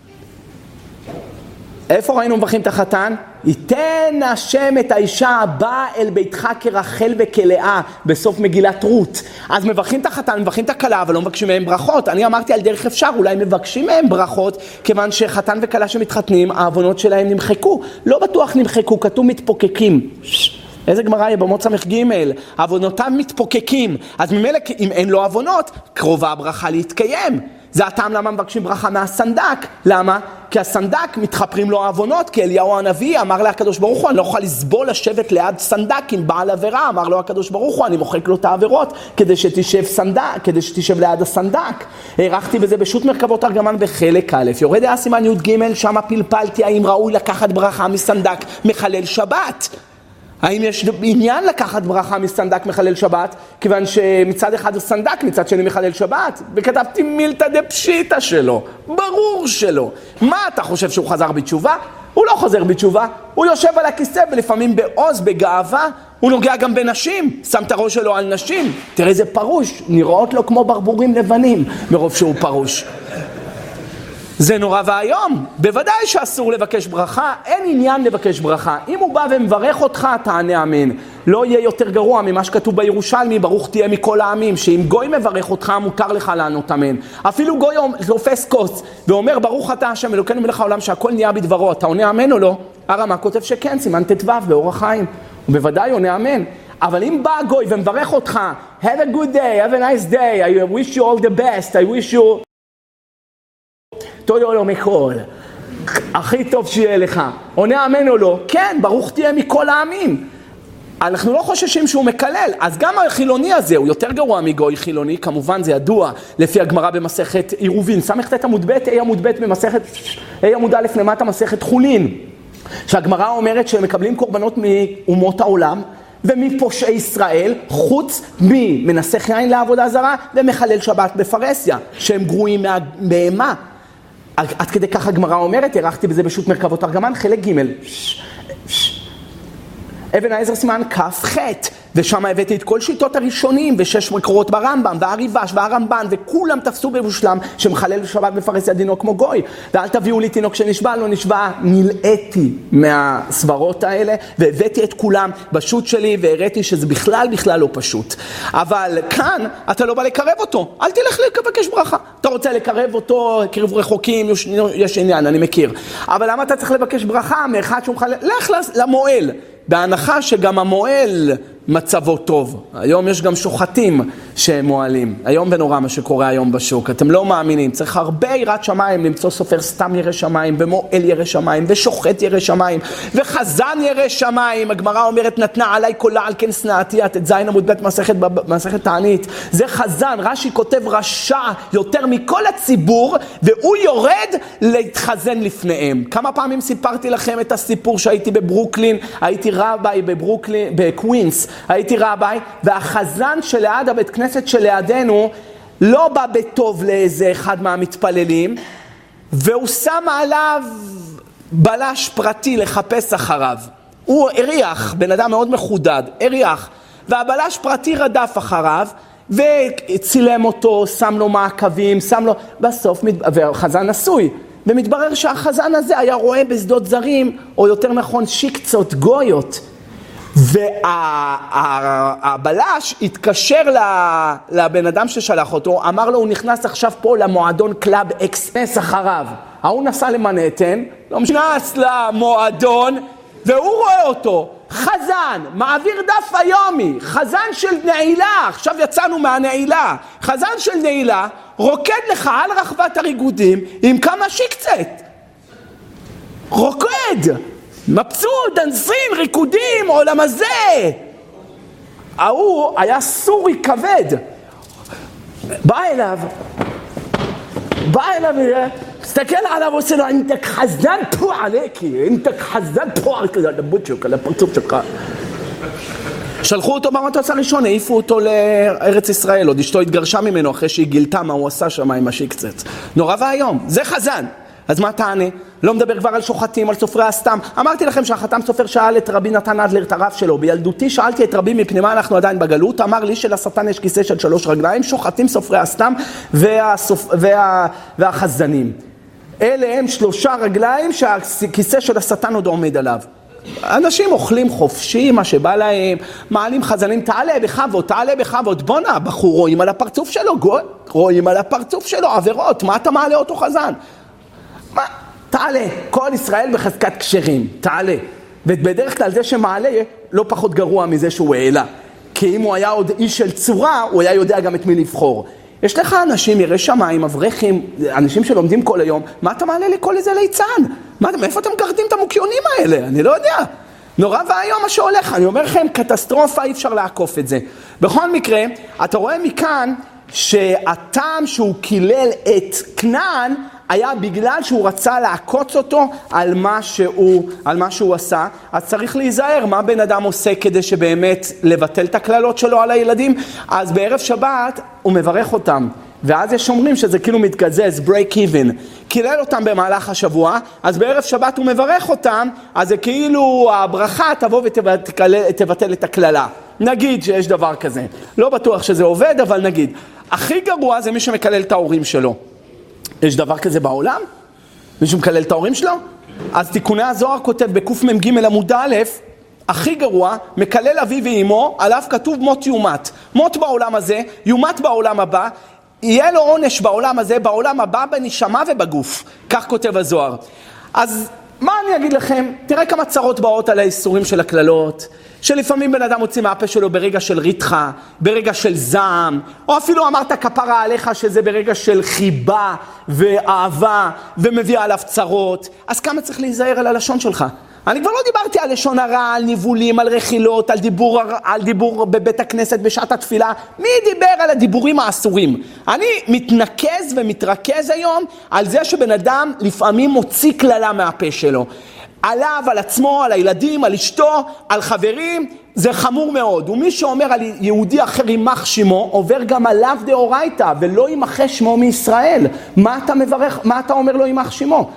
איפה ראינו מברכים את החתן? ייתן השם את האישה הבאה אל ביתך כרחל וכלאה, בסוף מגילת רות. אז מברכים את החתן, מברכים את הכלה, אבל לא מבקשים מהם ברכות. אני אמרתי על דרך אפשר, אולי מבקשים מהם ברכות, כיוון שחתן וכלה שמתחתנים, העוונות שלהם נמחקו. לא בטוח נמחקו, כתוב מתפוקקים. איזה גמרא יהיה במות סמך ג' עוונותם מתפוקקים. אז ממילא אם אין לו עוונות, קרובה הברכה להתקיים. זה הטעם למה מבקשים ברכה מהסנדק. למה? כי הסנדק מתחפרים לו העוונות, כי אליהו הנביא אמר להקדוש ברוך הוא, אני לא יכול לסבול לשבת ליד סנדק עם בעל עבירה, אמר לו הקדוש ברוך הוא, אני מוחק לו את העבירות, כדי שתשב סנדק, כדי שתשב ליד הסנדק. הערכתי בזה בשו"ת מרכבות תרגמן בחלק א', יורד היה סימן י' ג', שם פלפלתי האם ראוי לקחת ברכה מסנדק מחלל שבת. האם יש עניין לקחת ברכה מסנדק מחלל שבת? כיוון שמצד אחד הוא סנדק, מצד שני מחלל שבת. וכתבתי מילתא דפשיטא שלו, ברור שלו. מה אתה חושב שהוא חזר בתשובה? הוא לא חוזר בתשובה, הוא יושב על הכיסא ולפעמים בעוז, בגאווה, הוא נוגע גם בנשים, שם את הראש שלו על נשים. תראה איזה פרוש, נראות לו כמו ברבורים לבנים, מרוב שהוא פרוש. זה נורא והיום, בוודאי שאסור לבקש ברכה, אין עניין לבקש ברכה. אם הוא בא ומברך אותך, תענה אמן. לא יהיה יותר גרוע ממה שכתוב בירושלמי, ברוך תהיה מכל העמים, שאם גוי מברך אותך, מותר לך לענות אמן. אפילו גוי תופס כוס ואומר, ברוך אתה השם אלוקינו מלך העולם שהכל נהיה בדברו, אתה עונה אמן או לא? הרמ"א כותב שכן, סימן ט"ו באורח חיים, הוא בוודאי עונה אמן. אבל אם בא גוי ומברך אותך, have a good day, have a nice day, I wish you all the best, I wish you... תודה לו מכל, הכי טוב שיהיה לך. עונה אמן או לא? כן, ברוך תהיה מכל העמים. אנחנו לא חוששים שהוא מקלל, אז גם החילוני הזה הוא יותר גרוע מגוי חילוני, כמובן זה ידוע לפי הגמרא במסכת עירובין, סמ"ט עמוד ב' ה' עמוד ב' במסכת ה' עמוד א' למטה מסכת חולין, שהגמרא אומרת שהם מקבלים קורבנות מאומות העולם ומפושעי ישראל, חוץ ממנסח יין לעבודה זרה ומחלל שבת בפרהסיה, שהם גרועים מהבהמה. עד כדי כך הגמרא אומרת, ערכתי בזה בשו"ת מרכבות תרגמן, חלק ג' אבן העזר סימן כ"ח, ושם הבאתי את כל שיטות הראשונים, ושש מקורות ברמב"ם, והריבש, והרמב"ן, וכולם תפסו במושלם, שמחלל שבת מפרס ידינו כמו גוי. ואל תביאו לי תינוק שנשבע, לא נשבע, נלאיתי מהסברות האלה, והבאתי את כולם בשו"ת שלי, והראיתי שזה בכלל בכלל לא פשוט. אבל כאן אתה לא בא לקרב אותו, אל תלך לבקש ברכה. אתה רוצה לקרב אותו, קרב רחוקים, יש, יש עניין, אני מכיר. אבל למה אתה צריך לבקש ברכה מאחד שהוא מחלל? לך למועל. בהנחה שגם המועל מצבו טוב. היום יש גם שוחטים שמועלים. היום ונורא מה שקורה היום בשוק. אתם לא מאמינים. צריך הרבה יראת שמיים למצוא סופר סתם ירא שמיים, ומועל ירא שמיים, ושוחט ירא שמיים, וחזן ירא שמיים. הגמרא אומרת, נתנה עליי קולה על כן שנאתי, את זין עמוד בית מסכת, מסכת תענית. זה חזן. רש"י כותב רשע יותר מכל הציבור, והוא יורד להתחזן לפניהם. כמה פעמים סיפרתי לכם את הסיפור שהייתי בברוקלין, הייתי רבי בברוקלין, בקווינס, הייתי רבי, והחזן שליד הבית כנסת שלידינו לא בא בטוב לאיזה אחד מהמתפללים, והוא שם עליו בלש פרטי לחפש אחריו. הוא הריח, בן אדם מאוד מחודד, הריח, והבלש פרטי רדף אחריו, וצילם אותו, שם לו מעקבים, שם לו, בסוף, והחזן נשוי. ומתברר שהחזן הזה היה רואה בשדות זרים, או יותר נכון שיקצות, גויות. והבלש התקשר לבן אדם ששלח אותו, אמר לו, הוא נכנס עכשיו פה למועדון קלאב אקספרס אחריו. הוא נסע למנהטן, לא נכנס למועדון, והוא רואה אותו, חזן, מעביר דף היומי, חזן של נעילה, עכשיו יצאנו מהנעילה, חזן של נעילה, רוקד לך על רחבת הריגודים עם כמה שיקצת. רוקד, מבסוט, דנסים, ריקודים, עולם הזה. ההוא היה סורי כבד. בא אליו, בא אליו, תסתכל עליו ועושה לו, אינתק חזן פה עליכי, אינתק חזן פה עליכי, על הבוט שלך, על הפרצוף שלך. שלחו אותו במטוס הראשון, העיפו אותו לארץ ישראל, עוד אשתו התגרשה ממנו אחרי שהיא גילתה מה הוא עשה שם עם השיקצת. נורא והיום, זה חזן. אז מה תענה? לא מדבר כבר על שוחטים, על סופרי הסתם. אמרתי לכם שהחתם סופר שאל את רבי נתן אדלר, את הרב שלו. בילדותי שאלתי את רבי מפני מה אנחנו עדיין בגלות. אמר לי שלשטן יש כיסא של שלוש רגליים, שוחטים, סופרי הסתם והסופ... וה... והחזנים. אלה הם שלושה רגליים שהכיסא של השטן עוד עומד עליו. אנשים אוכלים חופשי, מה שבא להם, מעלים חזנים, תעלה בכבוד, תעלה בכבוד, בוא נע, בחור, רואים על הפרצוף שלו, רואים על הפרצוף שלו, עבירות, מה אתה מעלה אותו חזן? מה? תעלה, כל ישראל בחזקת קשרים, תעלה. ובדרך כלל זה שמעלה לא פחות גרוע מזה שהוא העלה. כי אם הוא היה עוד איש של צורה, הוא היה יודע גם את מי לבחור. יש לך אנשים, יראי שמיים, אברכים, אנשים שלומדים כל היום, מה אתה מעלה לי כל איזה ליצן? מה, מאיפה אתם גרדים את המוקיונים האלה? אני לא יודע. נורא והיום מה שהולך, אני אומר לכם, קטסטרופה, אי אפשר לעקוף את זה. בכל מקרה, אתה רואה מכאן שהטעם שהוא קילל את כנען, היה בגלל שהוא רצה לעקוץ אותו על מה שהוא, על מה שהוא עשה. אז צריך להיזהר מה בן אדם עושה כדי שבאמת לבטל את הכללות שלו על הילדים. אז בערב שבת הוא מברך אותם. ואז יש אומרים שזה כאילו מתגזז, break even. קילל אותם במהלך השבוע, אז בערב שבת הוא מברך אותם, אז זה כאילו הברכה תבוא ותבטל את הכללה. נגיד שיש דבר כזה. לא בטוח שזה עובד, אבל נגיד. הכי גרוע זה מי שמקלל את ההורים שלו. יש דבר כזה בעולם? מישהו מקלל את ההורים שלו? אז תיקוני הזוהר כותב בקוף מ"ג עמוד א', הכי גרוע, מקלל אבי ואימו, עליו כתוב מות יומת. מות בעולם הזה, יומת בעולם הבא, יהיה לו עונש בעולם הזה, בעולם הבא, בנשמה ובגוף. כך כותב הזוהר. אז מה אני אגיד לכם? תראה כמה צרות באות על האיסורים של הכללות, שלפעמים בן אדם מוציא מהפה שלו ברגע של ריתחה, ברגע של זעם, או אפילו אמרת כפרה עליך שזה ברגע של חיבה ואהבה ומביא עליו צרות. אז כמה צריך להיזהר על הלשון שלך? אני כבר לא דיברתי על לשון הרע, על ניבולים, על רכילות, על דיבור, על דיבור בבית הכנסת בשעת התפילה. מי דיבר על הדיבורים האסורים? אני מתנקז ומתרכז היום על זה שבן אדם לפעמים מוציא כללה מהפה שלו. עליו, על עצמו, על הילדים, על אשתו, על חברים, זה חמור מאוד. ומי שאומר על יהודי אחר יימח שמו, עובר גם עליו דאורייתא, ולא יימחה שמו מישראל. מה אתה מברך, מה אתה אומר לו יימח שמו?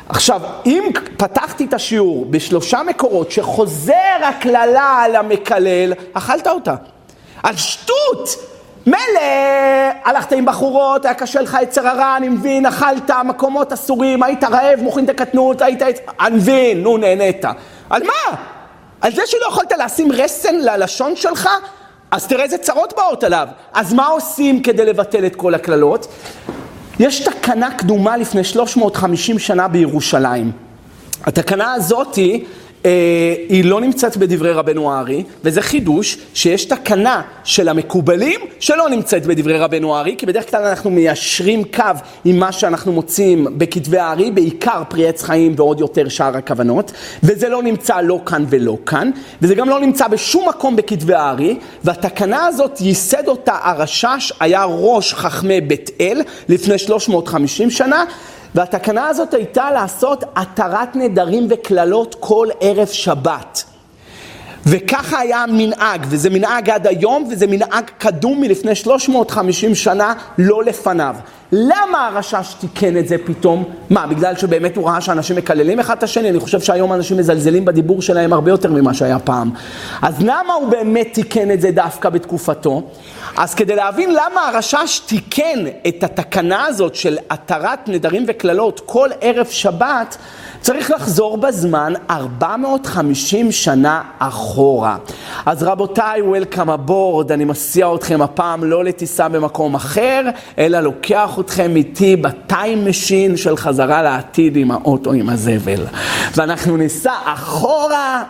עכשיו, אם פתחתי את השיעור בשלושה מקורות שחוזר הקללה על המקלל, אכלת אותה. על שטות! מלא, הלכת עם בחורות, היה קשה לך יצר הרע, אני מבין, אכלת, מקומות אסורים, היית רעב, מוכין את הקטנות, היית... אני מבין, נו, נהנית. על מה? על זה שלא יכולת לשים רסן ללשון שלך? אז תראה איזה צרות באות עליו. אז מה עושים כדי לבטל את כל הכללות? יש תקנה קדומה לפני שלוש מאות וחמישים שנה בירושלים. התקנה הזאת היא, אה, היא לא נמצאת בדברי רבנו הארי, וזה חידוש שיש תקנה של המקובלים שלא נמצאת בדברי רבנו הארי, כי בדרך כלל אנחנו מיישרים קו עם מה שאנחנו מוצאים בכתבי הארי, בעיקר פרי עץ חיים ועוד יותר שאר הכוונות, וזה לא נמצא לא כאן ולא כאן, וזה גם לא נמצא בשום מקום בכתבי הארי, והתקנה הזאת ייסד אותה הרשש, היה ראש חכמי בית אל לפני שלוש מאות וחמישים שנה, והתקנה הזאת הייתה לעשות התרת נדרים וכללות כל ערב שבת. וככה היה מנהג, וזה מנהג עד היום, וזה מנהג קדום מלפני שלוש מאות וחמישים שנה, לא לפניו. למה הרשש תיקן את זה פתאום? מה, בגלל שבאמת הוא ראה שאנשים מקללים אחד את השני? אני חושב שהיום אנשים מזלזלים בדיבור שלהם הרבה יותר ממה שהיה פעם. אז למה הוא באמת תיקן את זה דווקא בתקופתו? אז כדי להבין למה הרשש תיקן את התקנה הזאת של התרת נדרים וכללות כל ערב שבת, צריך לחזור בזמן ארבע מאות וחמישים שנה אחורה. אז רבותיי, וולקאם אבורד, אני מסיע אתכם הפעם לא לטיסה במקום אחר, אלא לוקח אתכם איתי בטיים משין של חזרה לעתיד עם האוטו עם הזבל. ואנחנו ניסע אחורה,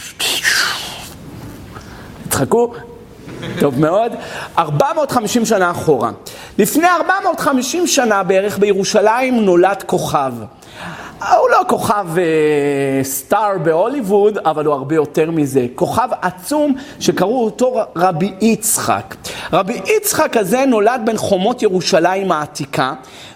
תצחקו, טוב מאוד, ארבע מאות וחמישים שנה אחורה. לפני ארבע מאות וחמישים שנה בערך בירושלים נולד כוכב. הוא לא כוכב אה, סטאר בהוליווד, אבל הוא הרבה יותר מזה. כוכב עצום שקראו אותו רבי יצחק. רבי יצחק הזה נולד בין חומות ירושלים העתיקה,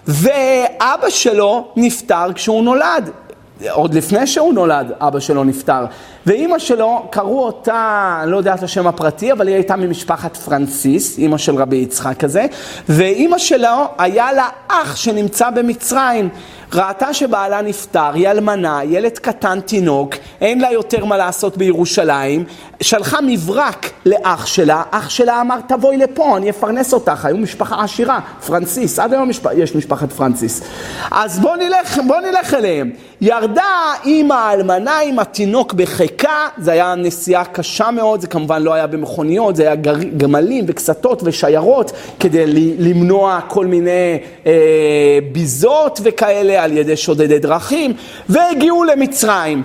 ואבא שלו נפטר כשהוא נולד. עוד לפני שהוא נולד, אבא שלו נפטר. ואמא שלו, קראו אותה, אני לא יודע את השם הפרטי, אבל היא הייתה ממשפחת פרנסיס, אמא של רבי יצחק הזה, ואמא שלו היה לה אח שנמצא במצרים. ראתה שבעלה נפטר, היא אלמנה, ילד קטן תינוק, אין לה יותר מה לעשות בירושלים, שלחה מברק לאח שלה, אח שלה אמר תבואי לפה, אני אפרנס אותך, היו משפחה עשירה, פרנסיס, עד היום משפ... יש משפחת פרנסיס. אז בוא נלך, בוא נלך אליהם. ירדה אמא האלמנה עם התינוק בחיקה, זה היה נסיעה קשה מאוד, זה כמובן לא היה במכוניות, זה היה גמלים וקסתות ושיירות, כדי למנוע כל מיני אה, ביזות וכאלה, על ידי שודדי דרכים, והגיעו למצרים.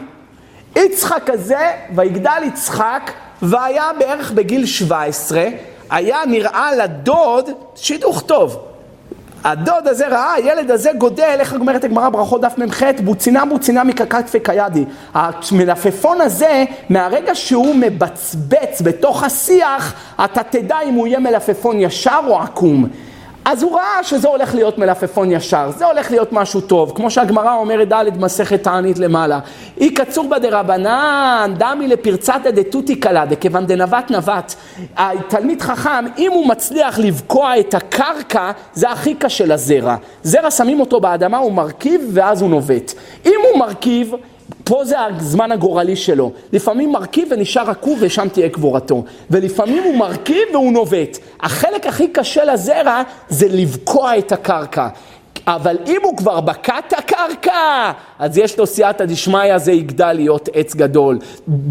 יצחק הזה, ויגדל יצחק, והיה בערך בגיל שבע עשרה, היה נראה לדוד שידוך טוב. הדוד הזה ראה, הילד הזה גודל, איך גומרת הגמרא ברכות דף ממ"ח, בוצינה בוצינה מקקתפי קיידי. המלפפון הזה, מהרגע שהוא מבצבץ בתוך השיח, אתה תדע אם הוא יהיה מלפפון ישר או עקום. אז הוא ראה שזה הולך להיות מלפפון ישר, זה הולך להיות משהו טוב, כמו שהגמרא אומרת ד' מסכת תענית למעלה. אי קצור בדרבנן, דמי לפרצת דתותי קלה, דכיוון דנבט נבט. התלמיד חכם, אם הוא מצליח לבקוע את הקרקע, זה הכי קשה לזרע. זרע שמים אותו באדמה, הוא מרכיב ואז הוא נובט. אם הוא מרכיב, פה זה הזמן הגורלי שלו. לפעמים מרכיב ונשאר עקוב ושם תהיה קבורתו. ולפעמים הוא מרכיב והוא נובט. החלק הכי קשה לזרע זה לבקוע את הקרקע. אבל אם הוא כבר בקע את הקרקע, אז יש לו סייעתא דשמיא, זה יגדל להיות עץ גדול.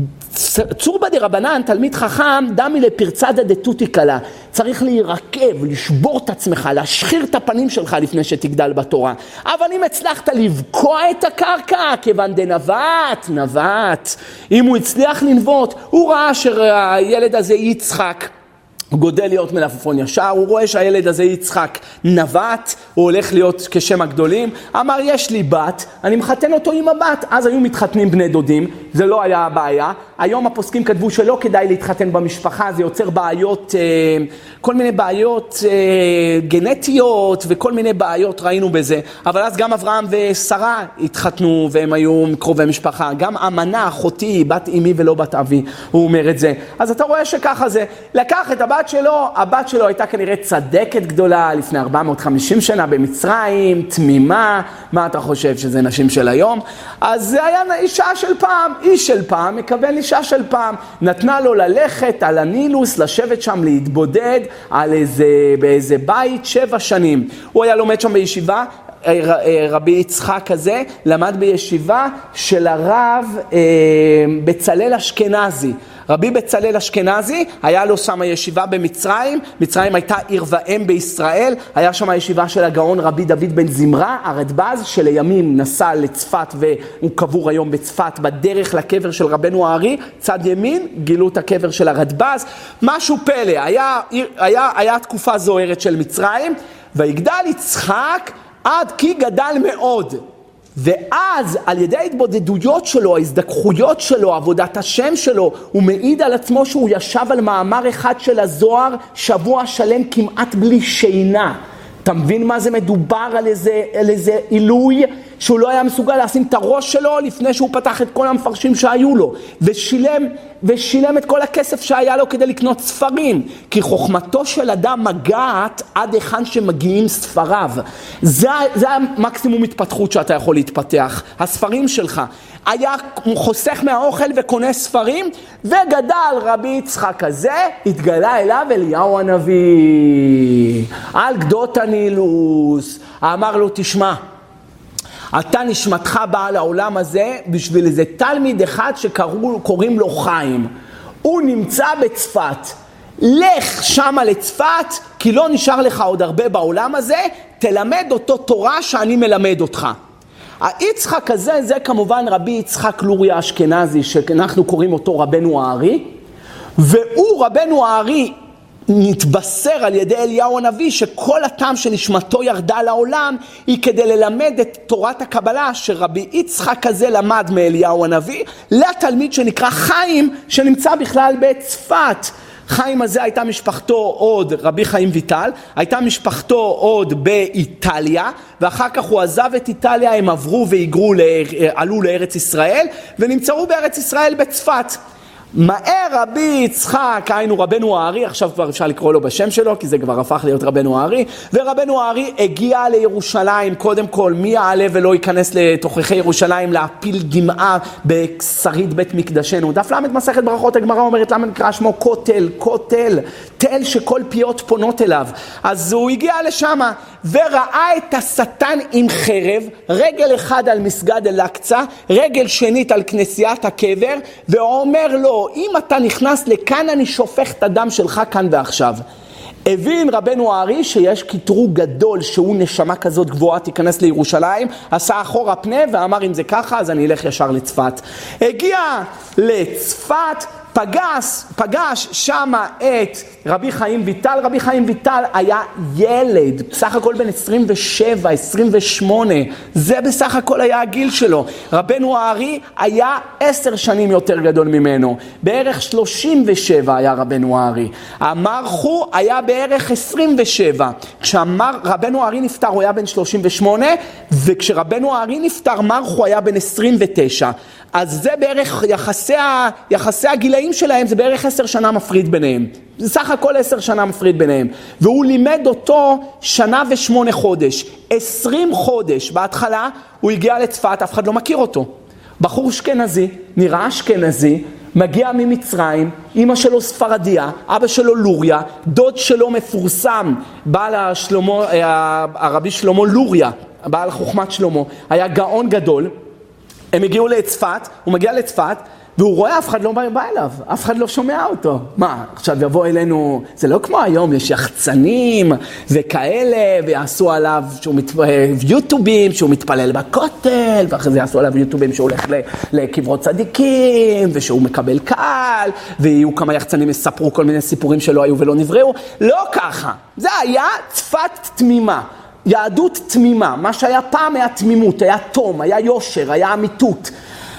צור בדרבנן, תלמיד חכם, דמי לפרצה דתותי קלה. צריך להירקב, לשבור את עצמך, להשחיר את הפנים שלך לפני שתגדל בתורה. אבל אם הצלחת לבקוע את הקרקע, כיוון דנבט, נבט. אם הוא הצליח לנבוט, הוא ראה שהילד הזה יצחק. הוא גודל להיות מלפפון ישר, הוא רואה שהילד הזה יצחק נבט, הוא הולך להיות כשם הגדולים, אמר יש לי בת, אני מחתן אותו עם הבת, אז היו מתחתנים בני דודים, זה לא היה הבעיה. היום הפוסקים כתבו שלא כדאי להתחתן במשפחה, זה יוצר בעיות, כל מיני בעיות גנטיות וכל מיני בעיות ראינו בזה. אבל אז גם אברהם ושרה התחתנו והם היו קרובי משפחה. גם אמנה, אחותי, בת אמי ולא בת אבי, הוא אומר את זה. אז אתה רואה שככה זה. לקח את הבת שלו, הבת שלו הייתה כנראה צדקת גדולה לפני ארבע מאות וחמישים שנה במצרים, תמימה. מה אתה חושב שזה נשים של היום? אז זה היה אישה של פעם, איש של פעם, מכוון אישה של פעם. נתנה לו ללכת על הנילוס, לשבת שם להתבודד על איזה, באיזה בית שבע שנים. הוא היה לומד שם בישיבה, רבי יצחק הזה, למד בישיבה של הרב אה, בצלאל אשכנזי. רבי בצלאל אשכנזי, היה לו שם ישיבה במצרים, מצרים הייתה עיר ואם בישראל, היה שם ישיבה של הגאון רבי דוד בן זמרה, הרדב"ז, שלימים נסע לצפת והוא קבור היום בצפת, בדרך לקבר של רבנו הארי, צד ימין, גילו את הקבר של הרדב"ז, משהו פלא, היה, היה, היה תקופה זוהרת של מצרים, ויגדל יצחק עד כי גדל מאוד. ואז על ידי ההתבודדויות שלו, ההזדכחויות שלו, עבודת השם שלו, הוא מעיד על עצמו שהוא ישב על מאמר אחד של הזוהר שבוע שלם כמעט בלי שינה. אתה מבין מה זה מדובר על איזה, על איזה עילוי שהוא לא היה מסוגל לשים את הראש שלו לפני שהוא פתח את כל המפרשים שהיו לו ושילם, ושילם את כל הכסף שהיה לו כדי לקנות ספרים, כי חוכמתו של אדם מגעת עד היכן שמגיעים ספריו. זה, זה המקסימום התפתחות שאתה יכול להתפתח. הספרים שלך היה חוסך מהאוכל וקונה ספרים, וגדל רבי יצחק הזה, התגלה אליו אליהו הנביא על גדות הנילוס, אמר לו תשמע, אתה נשמתך באה לעולם הזה בשביל איזה תלמיד אחד שקוראים לו חיים. הוא נמצא בצפת. לך שמה לצפת, כי לא נשאר לך עוד הרבה בעולם הזה, תלמד אותו תורה שאני מלמד אותך. היצחק הזה, זה כמובן רבי יצחק לוריה אשכנזי, שאנחנו קוראים אותו רבנו הארי, והוא רבנו הארי, נתבשר על ידי אליהו הנביא שכל הטעם שנשמתו ירדה לעולם היא כדי ללמד את תורת הקבלה שרבי יצחק הזה למד מאליהו הנביא לתלמיד שנקרא חיים שנמצא בכלל בצפת. חיים הזה הייתה משפחתו עוד, רבי חיים ויטל, הייתה משפחתו עוד באיטליה, ואחר כך הוא עזב את איטליה, הם עברו והיגרו, עלו לארץ ישראל ונמצאו בארץ ישראל בצפת. מהר רבי יצחק, היינו רבנו הארי, עכשיו כבר אפשר לקרוא לו בשם שלו, כי זה כבר הפך להיות רבנו הארי, ורבנו הארי הגיע לירושלים, קודם כל, מי יעלה ולא ייכנס לתוככי ירושלים, להפיל דמעה בשריד בית מקדשנו. דף למד מסכת ברכות, הגמרא אומרת, למה נקרא שמו כותל, כותל, תל שכל פיות פונות אליו. אז הוא הגיע לשם, וראה את השטן עם חרב, רגל אחד על מסגד אל-אקצה, רגל שנית על כנסיית הקבר, ואומר לו, אם אתה נכנס לכאן אני שופך את הדם שלך כאן ועכשיו. הבין רבנו הארי שיש קטרוג גדול שהוא נשמה כזאת גבוהה תיכנס לירושלים, עשה אחורה פנה ואמר אם זה ככה אז אני אלך ישר לצפת. הגיע לצפת, פגש, פגש שמה את רבי חיים ויטל. רבי חיים ויטל היה ילד, בסך הכל בן עשרים ושבע, עשרים ושמונה, זה בסך הכל היה הגיל שלו. רבנו הארי היה עשר שנים יותר גדול ממנו, בערך שלושים ושבע היה רבנו הארי. המרחו היה בערך עשרים ושבע, כשרבנו הארי נפטר הוא היה בן שלושים ושמונה, וכשרבנו הארי נפטר מרחו היה בן עשרים ותשע. אז זה בערך יחסי, יחסי הגילאים שלהם, זה בערך עשר שנה מפריד ביניהם. זה סך הכל עשר שנה מפריד ביניהם. והוא לימד אותו שנה ושמונה חודש. עשרים חודש. בהתחלה הוא הגיע לצפת, אף אחד לא מכיר אותו. בחור אשכנזי, נראה אשכנזי, מגיע ממצרים, אמא שלו ספרדיה, אבא שלו לוריה, דוד שלו מפורסם, בעל השלמה, הרבי שלמה לוריה, בעל חוכמת שלמה, היה גאון גדול. הם הגיעו לצפת, הוא מגיע לצפת, והוא רואה אף אחד לא בא אליו, אף אחד לא שומע אותו. מה, עכשיו יבוא אלינו, זה לא כמו היום, יש יחצנים וכאלה, ויעשו עליו שהוא מת... יוטובים, שהוא מתפלל בכותל, ואחרי זה יעשו עליו יוטובים שהוא הולך לקברות צדיקים, ושהוא מקבל קהל, ויהיו כמה יחצנים יספרו כל מיני סיפורים שלא היו ולא נבראו. לא ככה, זה היה צפת תמימה. יהדות תמימה, מה שהיה פעם היה תמימות, היה תום, היה יושר, היה אמיתות. טוב,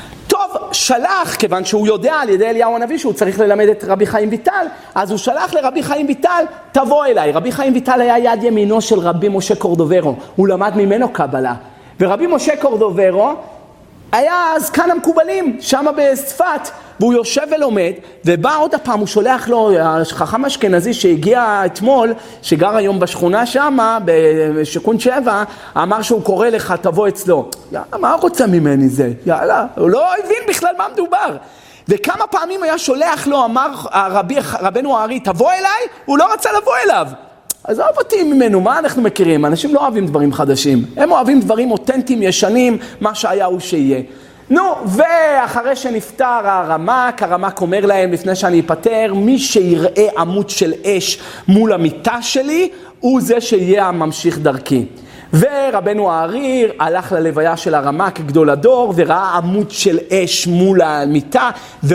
שלח, כיוון שהוא יודע על ידי אליהו הנביא שהוא צריך ללמד את רבי חיים ויטל, אז הוא שלח לרבי חיים ויטל, תבוא אליי. רבי חיים ויטל היה יד ימינו של רבי משה קורדוברו, הוא למד ממנו קבלה. ורבי משה קורדוברו היה אז כאן המקובלים, שם בספת, והוא יושב ולומד, ובא עוד הפעם, הוא שולח לו, החכם אשכנזי שהגיע אתמול, שגר היום בשכונה שם, בשכון שבע, אמר שהוא קורא לך, תבוא אצלו. יאללה, מה רוצה ממני זה? יאללה, הוא לא הבין בכלל מה מדובר. וכמה פעמים היה שולח לו, אמר הרבי, רבנו הארי, תבוא אליי, הוא לא רצה לבוא אליו. אז לא אותי ממנו, מה אנחנו מכירים? אנשים לא אוהבים דברים חדשים, הם אוהבים דברים אותנטיים, ישנים, מה שהיה הוא שיהיה. נו, ואחרי שנפטר הרמק, הרמק אומר להם, לפני שאני אפטר, מי שיראה עמוד של אש מול המיטה שלי, הוא זה שיהיה הממשיך דרכי. ורבנו הארי הלך ללוויה של הרמק גדול הדור, וראה עמוד של אש מול המיטה,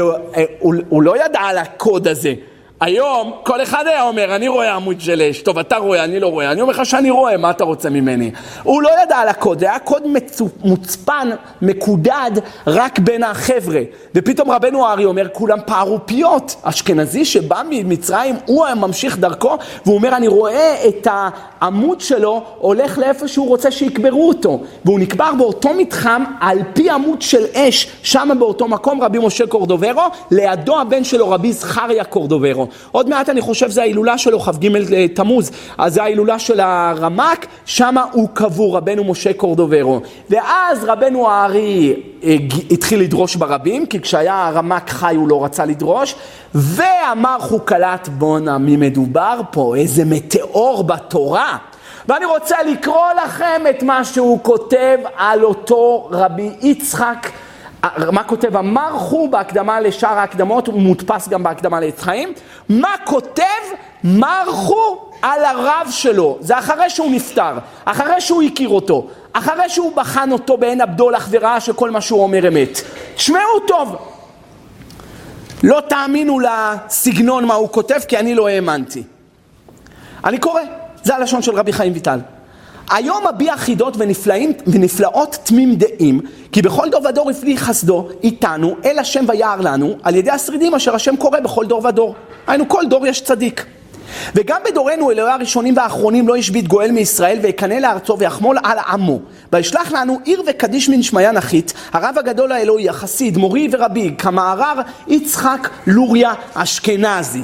והוא לא ידע על הקוד הזה. היום כל אחד היה אומר, אני רואה עמוד של אש, טוב אתה רואה, אני לא רואה, אני אומר לך שאני רואה, מה אתה רוצה ממני? הוא לא ידע על הקוד, זה היה קוד מוצפן, מקודד, רק בין החבר'ה. ופתאום רבנו הארי אומר, כולם פערו פיות, אשכנזי שבא ממצרים, הוא ממשיך דרכו, והוא אומר, אני רואה את העמוד שלו, הולך לאיפה שהוא רוצה שיקברו אותו, והוא נקבר באותו מתחם, על פי עמוד של אש, שם באותו מקום, רבי משה קורדוברו, לידו הבן שלו, רבי זכריה קורדוברו. עוד מעט אני חושב זה ההילולה שלו, כ"ג תמוז, אז זה ההילולה של הרמק, שם הוא קבור, רבנו משה קורדוברו. ואז רבנו הארי התחיל לדרוש ברבים, כי כשהיה הרמק חי הוא לא רצה לדרוש, ואמר חוקלת בונה, מי מדובר פה? איזה מטאור בתורה. ואני רוצה לקרוא לכם את מה שהוא כותב על אותו רבי יצחק, מה כותב המרחו בהקדמה לשאר ההקדמות, הוא מודפס גם בהקדמה לעץ חיים. מה כותב מרחו על הרב שלו? זה אחרי שהוא נפטר, אחרי שהוא הכיר אותו, אחרי שהוא בחן אותו בעין הבדולח וראה שכל מה שהוא אומר אמת. תשמעו טוב, לא תאמינו לסגנון מה הוא כותב, כי אני לא האמנתי. אני קורא, זה הלשון של רבי חיים ויטל. היום מביע חידות ונפלאים, ונפלאות תמים דעים, כי בכל דור ודור הפליא חסדו איתנו, אל השם ויער לנו, על ידי השרידים אשר השם קורא בכל דור ודור. היינו, כל דור יש צדיק. וגם בדורנו אלוהי הראשונים והאחרונים לא ישבית גואל מישראל ויקנה לארצו ויחמול על עמו. וישלח לנו עיר וקדיש מן שמיה נחית, הרב הגדול האלוהי, החסיד, מורי ורבי, כמהר"ר יצחק לוריה אשכנזי.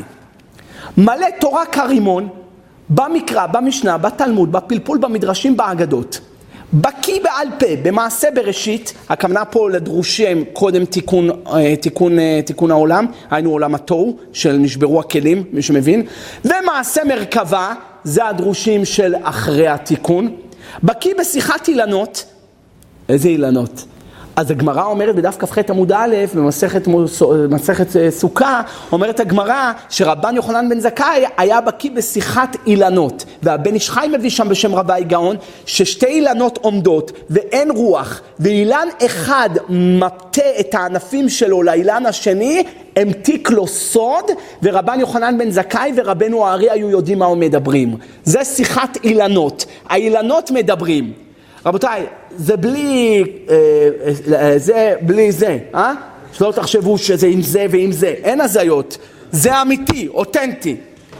מלא תורה כרימון, במקרא, במשנה, בתלמוד, בפלפול, במדרשים, באגדות. בקי בעל פה, במעשה בראשית, הכוונה פה לדרושים קודם תיקון, תיקון, תיקון העולם, היינו עולם התוהו, של נשברו הכלים, מי שמבין, ומעשה מרכבה, זה הדרושים של אחרי התיקון. בקי בשיחת אילנות, איזה אילנות? אז הגמרא אומרת בדף כ"ח עמוד א', במסכת מסכת סוכה, אומרת הגמרא שרבן יוחנן בן זכאי היה בקיא בשיחת אילנות, והבן איש חי מביא שם בשם רבי גאון, ששתי אילנות עומדות ואין רוח, ואילן אחד מפתה את הענפים שלו לאילן השני, המתיק לו סוד, ורבן יוחנן בן זכאי ורבנו הארי היו יודעים מה הם מדברים. זה שיחת אילנות, האילנות מדברים. רבותיי, זה בלי, אה, זה בלי זה, אה? שלא תחשבו שזה עם זה ועם זה, אין הזיות, זה אמיתי, אותנטי.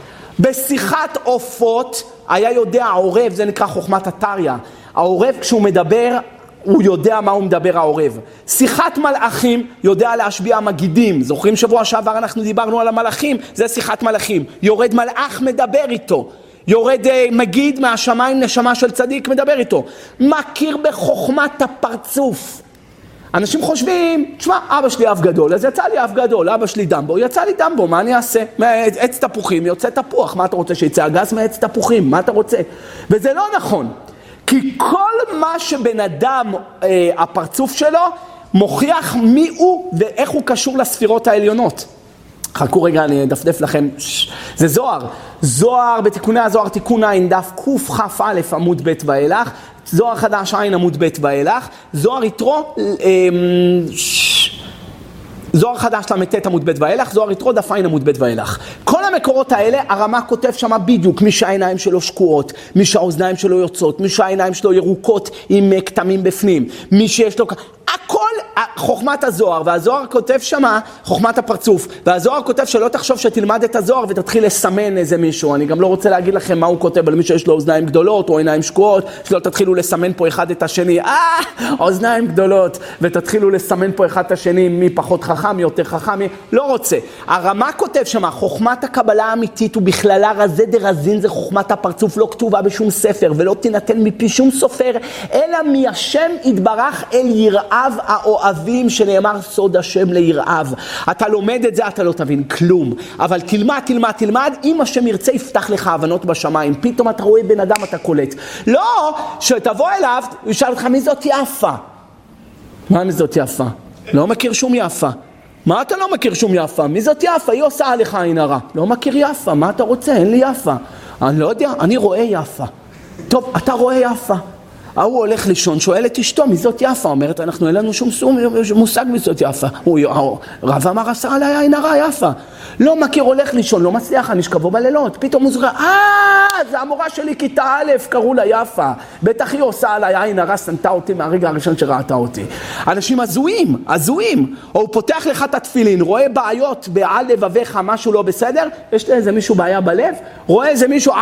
בשיחת עופות היה יודע העורב, זה נקרא חוכמת הטריה, העורב כשהוא מדבר, הוא יודע מה הוא מדבר העורב. שיחת מלאכים יודע להשביע מגידים, זוכרים שבוע שעבר אנחנו דיברנו על המלאכים, זה שיחת מלאכים, יורד מלאך מדבר איתו. יורד מגיד מהשמיים נשמה של צדיק מדבר איתו. מכיר בחוכמת הפרצוף. אנשים חושבים, תשמע, אבא שלי אב גדול, אז יצא לי אב גדול, אבא שלי דמבו, יצא לי דמבו, מה אני אעשה? מעץ תפוחים יוצא תפוח, מה אתה רוצה שיצא הגז מעץ תפוחים, מה אתה רוצה? וזה לא נכון, כי כל מה שבן אדם, אה, הפרצוף שלו, מוכיח מי הוא ואיך הוא קשור לספירות העליונות. חכו רגע, אני אדפדף לכם, זה זוהר, זוהר בתיקוני הזוהר, תיקון עין דף קכ"א עמוד ב' ואילך, זוהר חדש עין עמוד ב' ואילך, זוהר יתרו, זוהר חדש למתת עמוד ב' ואילך, זוהר יתרו דף עין עמוד ב' ואילך. כל המקורות האלה, הרמ"א כותב שם בדיוק, מי שהעיניים שלו שקועות, מי שהאוזניים שלו יוצאות, מי שהעיניים שלו ירוקות עם כתמים בפנים, מי שיש לו... הכל חוכמת הזוהר, והזוהר כותב שמה, חוכמת הפרצוף, והזוהר כותב שלא תחשוב שתלמד את הזוהר ותתחיל לסמן איזה מישהו. אני גם לא רוצה להגיד לכם מה הוא כותב על מי שיש לו אוזניים גדולות או עיניים שקועות, שלא תתחילו לסמן פה אחד את השני, אה, אוזניים גדולות, ותתחילו לסמן פה אחד את השני, מי פחות חכם, מי יותר חכם, מי... לא רוצה. הרמה כותב שמה, חוכמת הקבלה האמיתית ובכללה רזה דרזין, זה חוכמת הפרצוף, לא כתובה בשום ספר, ולא תינתן מפי שום סופר, אלא מהשם יתברך אל יראיו האוהבים, שנאמר סוד השם ליראיו. אתה לומד את זה, אתה לא תבין כלום. אבל תלמד, תלמד, תלמד, אם השם ירצה יפתח לך הבנות בשמיים. פתאום אתה רואה בן אדם, אתה קולט. לא, שתבוא אליו, הוא ישאל אותך, מי זאת יפה? מה מי זאת יפה? לא מכיר שום יפה. מה אתה לא מכיר שום יפה? מי זאת יפה? היא עושה עליך עין הרע. לא מכיר יפה, מה אתה רוצה? אין לי יפה. אני לא יודע, אני רואה יפה. טוב, אתה רואה יפה. הוא הולך לישון, שואל את אשתו, מי זאת יפה? אומרת, אנחנו אין לנו שום סום, מושג מי זאת יפה. הוא, רב אמר, עשה עליי עין הרע יפה. לא מכיר, הולך לישון, לא מצליח, אני שכבו בלילות. פתאום הוא זוכר, אה, זה המורה שלי, כיתה א', קראו לה יפה. בטח היא עושה עליי עין הרע, סנתה אותי מהרגע הראשון שראתה אותי. אנשים הזויים, הזויים. או הוא פותח לך את התפילין, רואה בעיות בעל לבביך, משהו לא בסדר, יש איזה מישהו בעיה בלב, רואה איזה מישהו,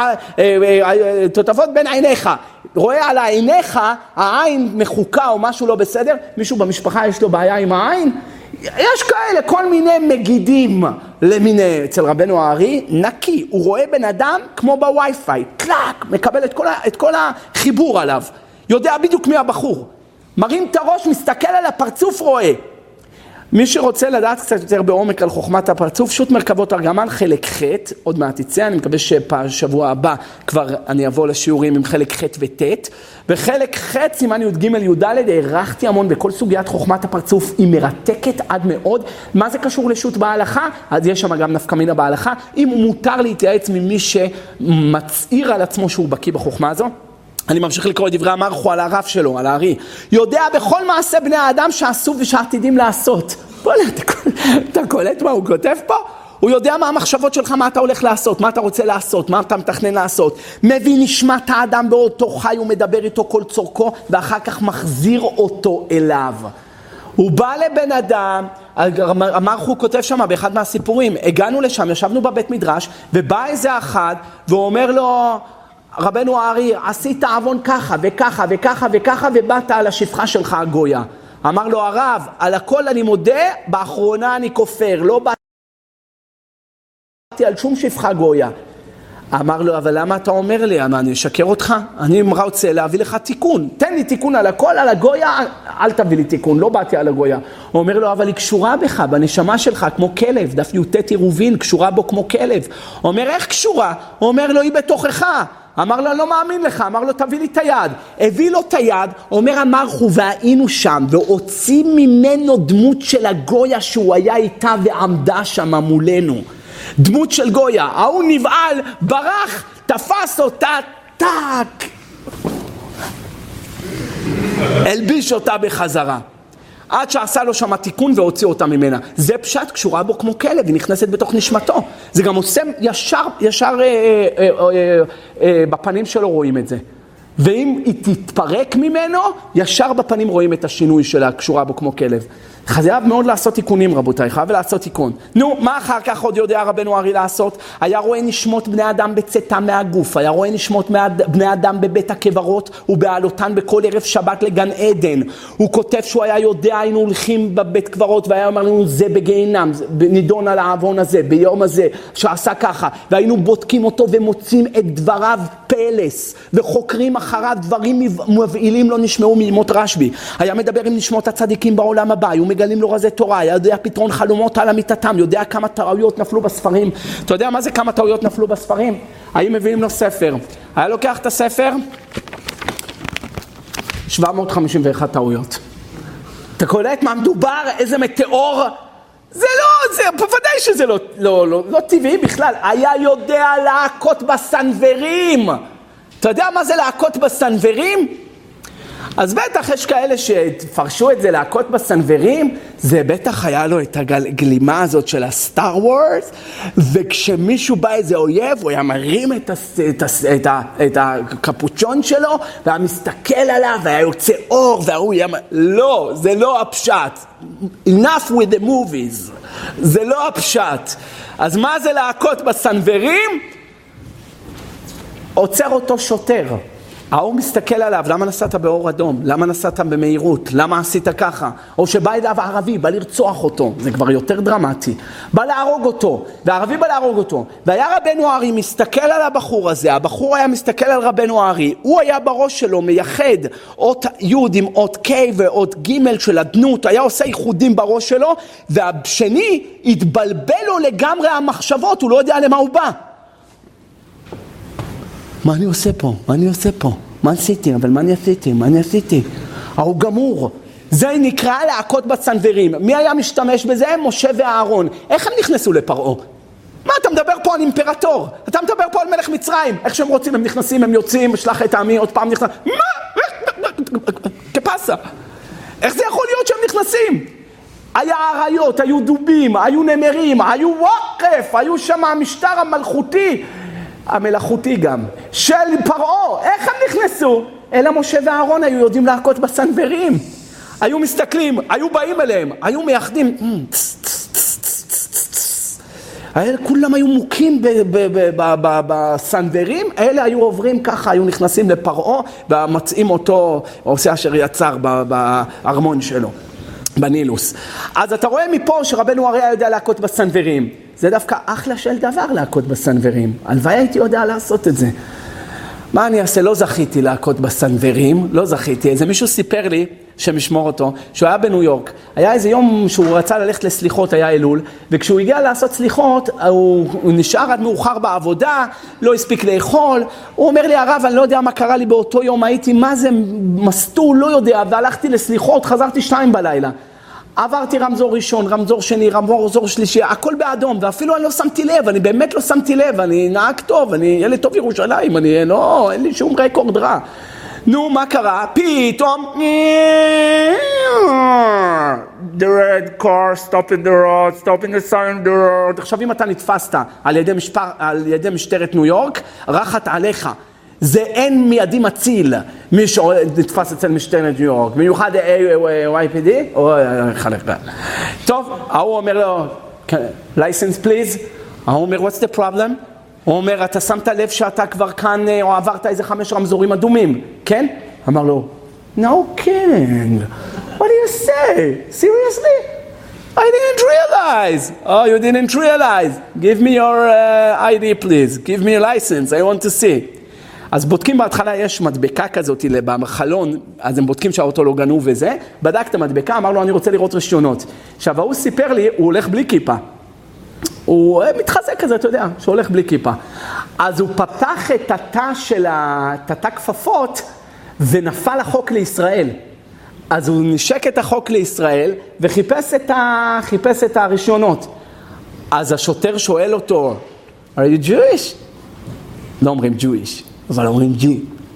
תותפות בין עיניך. רואה על עיניך, העין מחוקה או משהו לא בסדר, מישהו במשפחה יש לו בעיה עם העין, יש כאלה כל מיני מגידים למיני, אצל רבנו הארי, נקי, הוא רואה בן אדם כמו בווי-פיי, קלק, מקבל את כל, את כל החיבור עליו, יודע בדיוק מי הבחור, מרים את הראש, מסתכל על הפרצוף, רואה. מי שרוצה לדעת קצת יותר בעומק על חוכמת הפרצוף, שו"ת מרכבות ארגמן חלק ח', עוד מעט יצא, אני מקווה שבשבוע הבא כבר אני אבוא לשיעורים עם חלק ח' וט'. בחלק ח' סימן י' ג' י' ד' הערכתי המון בכל סוגיית חוכמת הפרצוף, היא מרתקת עד מאוד. מה זה קשור לשו"ת בהלכה? אז יש שם גם נפקא מינה בהלכה, אם מותר להתייעץ ממי שמצעיר על עצמו שהוא בקיא בחוכמה הזו. אני ממשיך לקרוא את דברי המערכו על הרב שלו, על הארי. יודע בכל מעשה בני האדם שעשו ושעתידים לעשות. בוא נה, אתה, אתה קולט מה הוא כותב פה? הוא יודע מה המחשבות שלך, מה אתה הולך לעשות, מה אתה רוצה לעשות, מה אתה מתכנן לעשות. מביא נשמת האדם באותו חי ומדבר איתו כל צורכו, ואחר כך מחזיר אותו אליו. הוא בא לבן אדם, המערכו כותב שם באחד מהסיפורים, הגענו לשם, ישבנו בבית מדרש, ובא איזה אחד, והוא אומר לו, רבנו הארי, עשית עוון ככה וככה וככה וככה, ובאת על השפחה שלך הגויה. אמר לו הרב, על הכל אני מודה, באחרונה אני כופר, לא באתי על שום שפחה גויה. אמר לו, אבל למה אתה אומר לי? אמר, אני אשקר אותך? אני רוצה להביא לך תיקון. תן לי תיקון על הכל, על הגויה, אל תביא לי תיקון, לא באתי על הגויה. הוא אומר לו, אבל היא קשורה בך, בנשמה שלך, כמו כלב, דף י"ט עירובין, קשורה בו כמו כלב. הוא אומר, איך קשורה? הוא אומר לו, היא בתוכך. אמר לו, לא מאמין לך, אמר לו, תביא לי את היד. הביא לו את היד, אומר המערכו, והיינו שם, והוציא ממנו דמות של הגויה שהוא היה איתה ועמדה שם מולנו. דמות של גויה, ההוא נבעל, ברח, תפס אותה, טק. אלביש אותה בחזרה. עד שעשה לו שם תיקון והוציא אותה ממנה. זה פשט, קשורה בו כמו כלב, היא נכנסת בתוך נשמתו. זה גם עושה ישר, ישר אה, אה, אה, אה, בפנים שלו רואים את זה. ואם היא תתפרק ממנו, ישר בפנים רואים את השינוי שלה, קשורה בו כמו כלב. חייב מאוד לעשות תיקונים, רבותיי, חייב לעשות תיקון. נו, מה אחר כך עוד יודע רבנו הארי לעשות? היה רואה נשמות בני אדם בצאתם מהגוף, היה רואה נשמות בני אדם בבית הקברות, ובעלותן בכל ערב שבת לגן עדן. הוא כותב שהוא היה יודע, היינו הולכים בבית קברות, והיה אומר לנו, זה בגיהינם, נידון על העוון הזה, ביום הזה, שעשה ככה, והיינו בודקים אותו ומוצאים את דבריו פלס, וחוקרים אחריו דברים מבעילים לא נשמעו מימות רשב"י. היה מדבר עם נשמות הצדיקים בעולם הבא, היו מגלים לו רזי תורה, יודע פתרון חלומות על אמיתתם, יודע כמה טעויות נפלו בספרים. אתה יודע מה זה כמה טעויות נפלו בספרים? היו מביאים לו ספר, היה לוקח את הספר, שבע מאות חמישים ואחת טעויות. אתה קולט מה מדובר? איזה מטאור? זה לא, זה, בוודאי שזה לא, לא, לא, לא טבעי בכלל. היה יודע להכות בסנוורים. אתה יודע מה זה להכות בסנוורים? אז בטח יש כאלה שפרשו את זה להכות בסנוורים, זה בטח היה לו את הגלימה הזאת של הסטאר וורס, וכשמישהו בא איזה אויב, הוא היה מרים את, הס, את, הס, את, ה, את הקפוצ'ון שלו, והיה מסתכל עליו, והיה יוצא אור, והוא היה... לא, זה לא הפשט. Enough with the movies. זה לא הפשט. אז מה זה להכות בסנוורים? עוצר אותו שוטר. ההוא מסתכל עליו, למה נסעת באור אדום? למה נסעת במהירות? למה עשית ככה? או שבא אליו הערבי, בא לרצוח אותו, זה כבר יותר דרמטי. בא להרוג אותו, והערבי בא להרוג אותו. והיה רבנו הארי מסתכל על הבחור הזה, הבחור היה מסתכל על רבנו הארי, הוא היה בראש שלו מייחד אות י' עם אות K ואות ג' של הדנות, היה עושה ייחודים בראש שלו, והשני התבלבל לו לגמרי המחשבות, הוא לא יודע למה הוא בא. מה אני עושה פה? מה אני עושה פה? מה עשיתי? אבל מה אני עשיתי? מה אני עשיתי? הוא גמור. זה נקרא להכות בסנוורים. מי היה משתמש בזה? משה ואהרון. איך הם נכנסו לפרעה? מה, אתה מדבר פה על אימפרטור? אתה מדבר פה על מלך מצרים. איך שהם רוצים, הם נכנסים, הם יוצאים, שלח את העמי, עוד פעם נכנס. מה? כפסה. איך זה יכול להיות שהם נכנסים? היה אריות, היו דובים, היו נמרים, היו ווקף, היו שם המשטר המלכותי. המלאכותי גם, של פרעה, איך הם נכנסו? אלא משה ואהרון היו יודעים להכות בסנוורים, היו מסתכלים, היו באים אליהם, היו מייחדים, כולם היו מוכים בסנוורים, אלה היו עוברים ככה, היו נכנסים לפרעה, ומצאים אותו, עושה אשר יצר בארמון שלו, בנילוס. אז אתה רואה מפה שרבנו הארי יודע להכות בסנוורים, זה דווקא אחלה של דבר להכות בסנוורים. הלוואי הייתי יודע לעשות את זה. מה אני אעשה? לא זכיתי להכות בסנוורים, לא זכיתי. איזה מישהו סיפר לי, שמשמור אותו, שהוא היה בניו יורק. היה איזה יום שהוא רצה ללכת לסליחות, היה אלול, וכשהוא הגיע לעשות סליחות, הוא, הוא נשאר עד מאוחר בעבודה, לא הספיק לאכול. הוא אומר לי, הרב, אני לא יודע מה קרה לי באותו יום, הייתי מה זה מסתור, לא יודע, והלכתי לסליחות, חזרתי שתיים בלילה. עברתי רמזור ראשון, רמזור שני, רמזור שלישי, הכל באדום, ואפילו אני לא שמתי לב, אני באמת לא שמתי לב, אני נהג טוב, אני ילד טוב ירושלים, אני לא, אין לי שום רקורד רע. נו, מה קרה? פתאום, the red car, stop in the road, stop in the sign of the road. עכשיו אם אתה נתפסת על ידי, משפר, על ידי משטרת ניו יורק, רחת עליך. זה אין מיידי מציל מי שנתפס אצל משטרת ניו יורק, במיוחד וואי פי די או חלק. טוב, הוא אומר לו, license please, הוא אומר, what's the problem? הוא אומר, אתה שמת לב שאתה כבר כאן או עברת איזה חמש רמזורים אדומים, כן? אמר לו, no kidding, what do you say? Seriously? I didn't realize. Oh, you didn't realize. Give me your uh, I D please, give me a license, I want to see. אז בודקים בהתחלה, יש מדבקה כזאת בחלון, אז הם בודקים שהאוטו לא גנוב וזה, בדק את המדבקה, אמר לו, אני רוצה לראות רישיונות. עכשיו, הוא סיפר לי, הוא הולך בלי כיפה. הוא מתחזק כזה, אתה יודע, שהוא הולך בלי כיפה. אז הוא פתח את התא של התא כפפות, ונפל החוק לישראל. אז הוא נשק את החוק לישראל, וחיפש את, ה... חיפש את הרישיונות. אז השוטר שואל אותו, are you Jewish? לא אומרים Jewish. אבל אומרים ג'י.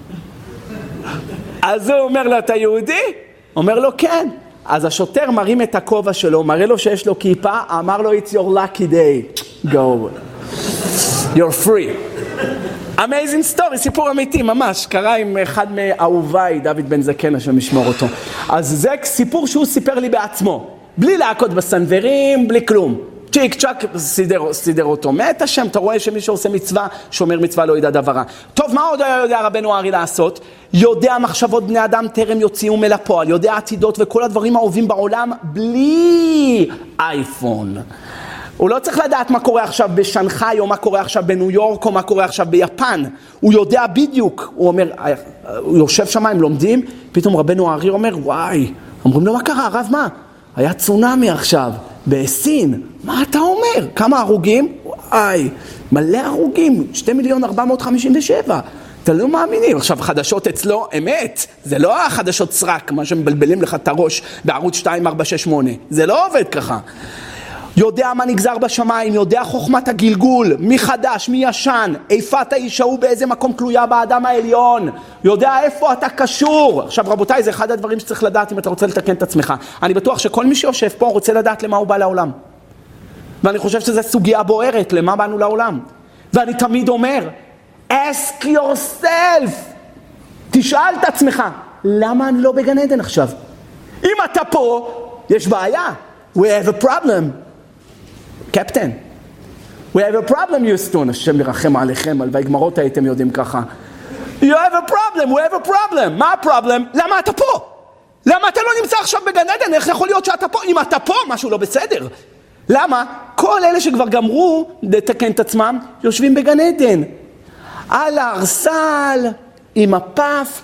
אז הוא אומר לו, אתה יהודי? אומר לו, כן. אז השוטר מרים את הכובע שלו, מראה לו שיש לו כיפה, אמר לו, it's your lucky day. Go. You're free. Amazing story, סיפור אמיתי, ממש. קרה עם אחד מאהוביי, דוד בן זקן, שמשמור אותו. אז זה סיפור שהוא סיפר לי בעצמו. בלי להכות בסנוורים, בלי כלום. צ'יק צ'ק סידר, סידר אותו. מת השם, אתה רואה שמי שעושה מצווה, שומר מצווה לא ידע דברה. טוב, מה עוד יודע רבנו הארי לעשות? יודע מחשבות בני אדם טרם יוציאו מלפועל, יודע עתידות וכל הדברים האהובים בעולם בלי אייפון. הוא לא צריך לדעת מה קורה עכשיו בשנגחאי, או מה קורה עכשיו בניו יורק, או מה קורה עכשיו ביפן. הוא יודע בדיוק. הוא אומר, הוא יושב שם, הם לומדים, פתאום רבנו הארי אומר, וואי, אומרים לו, מה קרה, הרב, מה? היה צונמי עכשיו. בסין, מה אתה אומר? כמה הרוגים? וואי, מלא הרוגים, שתי מיליון ארבע מאות חמישים ושבע. אתה לא מאמינים. עכשיו, חדשות אצלו, אמת, זה לא החדשות סרק, מה שמבלבלים לך את הראש בערוץ שתיים ארבע שש שמונה. זה לא עובד ככה. יודע מה נגזר בשמיים, יודע חוכמת הגלגול, מי חדש, מי ישן, איפת האיש ההוא באיזה מקום תלויה באדם העליון, יודע איפה אתה קשור. עכשיו רבותיי, זה אחד הדברים שצריך לדעת אם אתה רוצה לתקן את עצמך. אני בטוח שכל מי שיושב פה רוצה לדעת למה הוא בא לעולם. ואני חושב שזו סוגיה בוערת, למה באנו לעולם. ואני תמיד אומר, ask yourself, תשאל את עצמך, למה אני לא בגן עדן עכשיו? אם אתה פה, יש בעיה. We have a problem. קפטן. We have a problem, יוסטון. השם ירחם עליכם, על והגמרות הייתם יודעים ככה. You have a problem, we have a problem. מה הפרובלם? למה אתה פה? למה אתה לא נמצא עכשיו בגן עדן? איך יכול להיות שאתה פה? אם אתה פה, משהו לא בסדר. למה? כל אלה שכבר גמרו לתקן את עצמם, יושבים בגן עדן. על הארסל, עם הפף.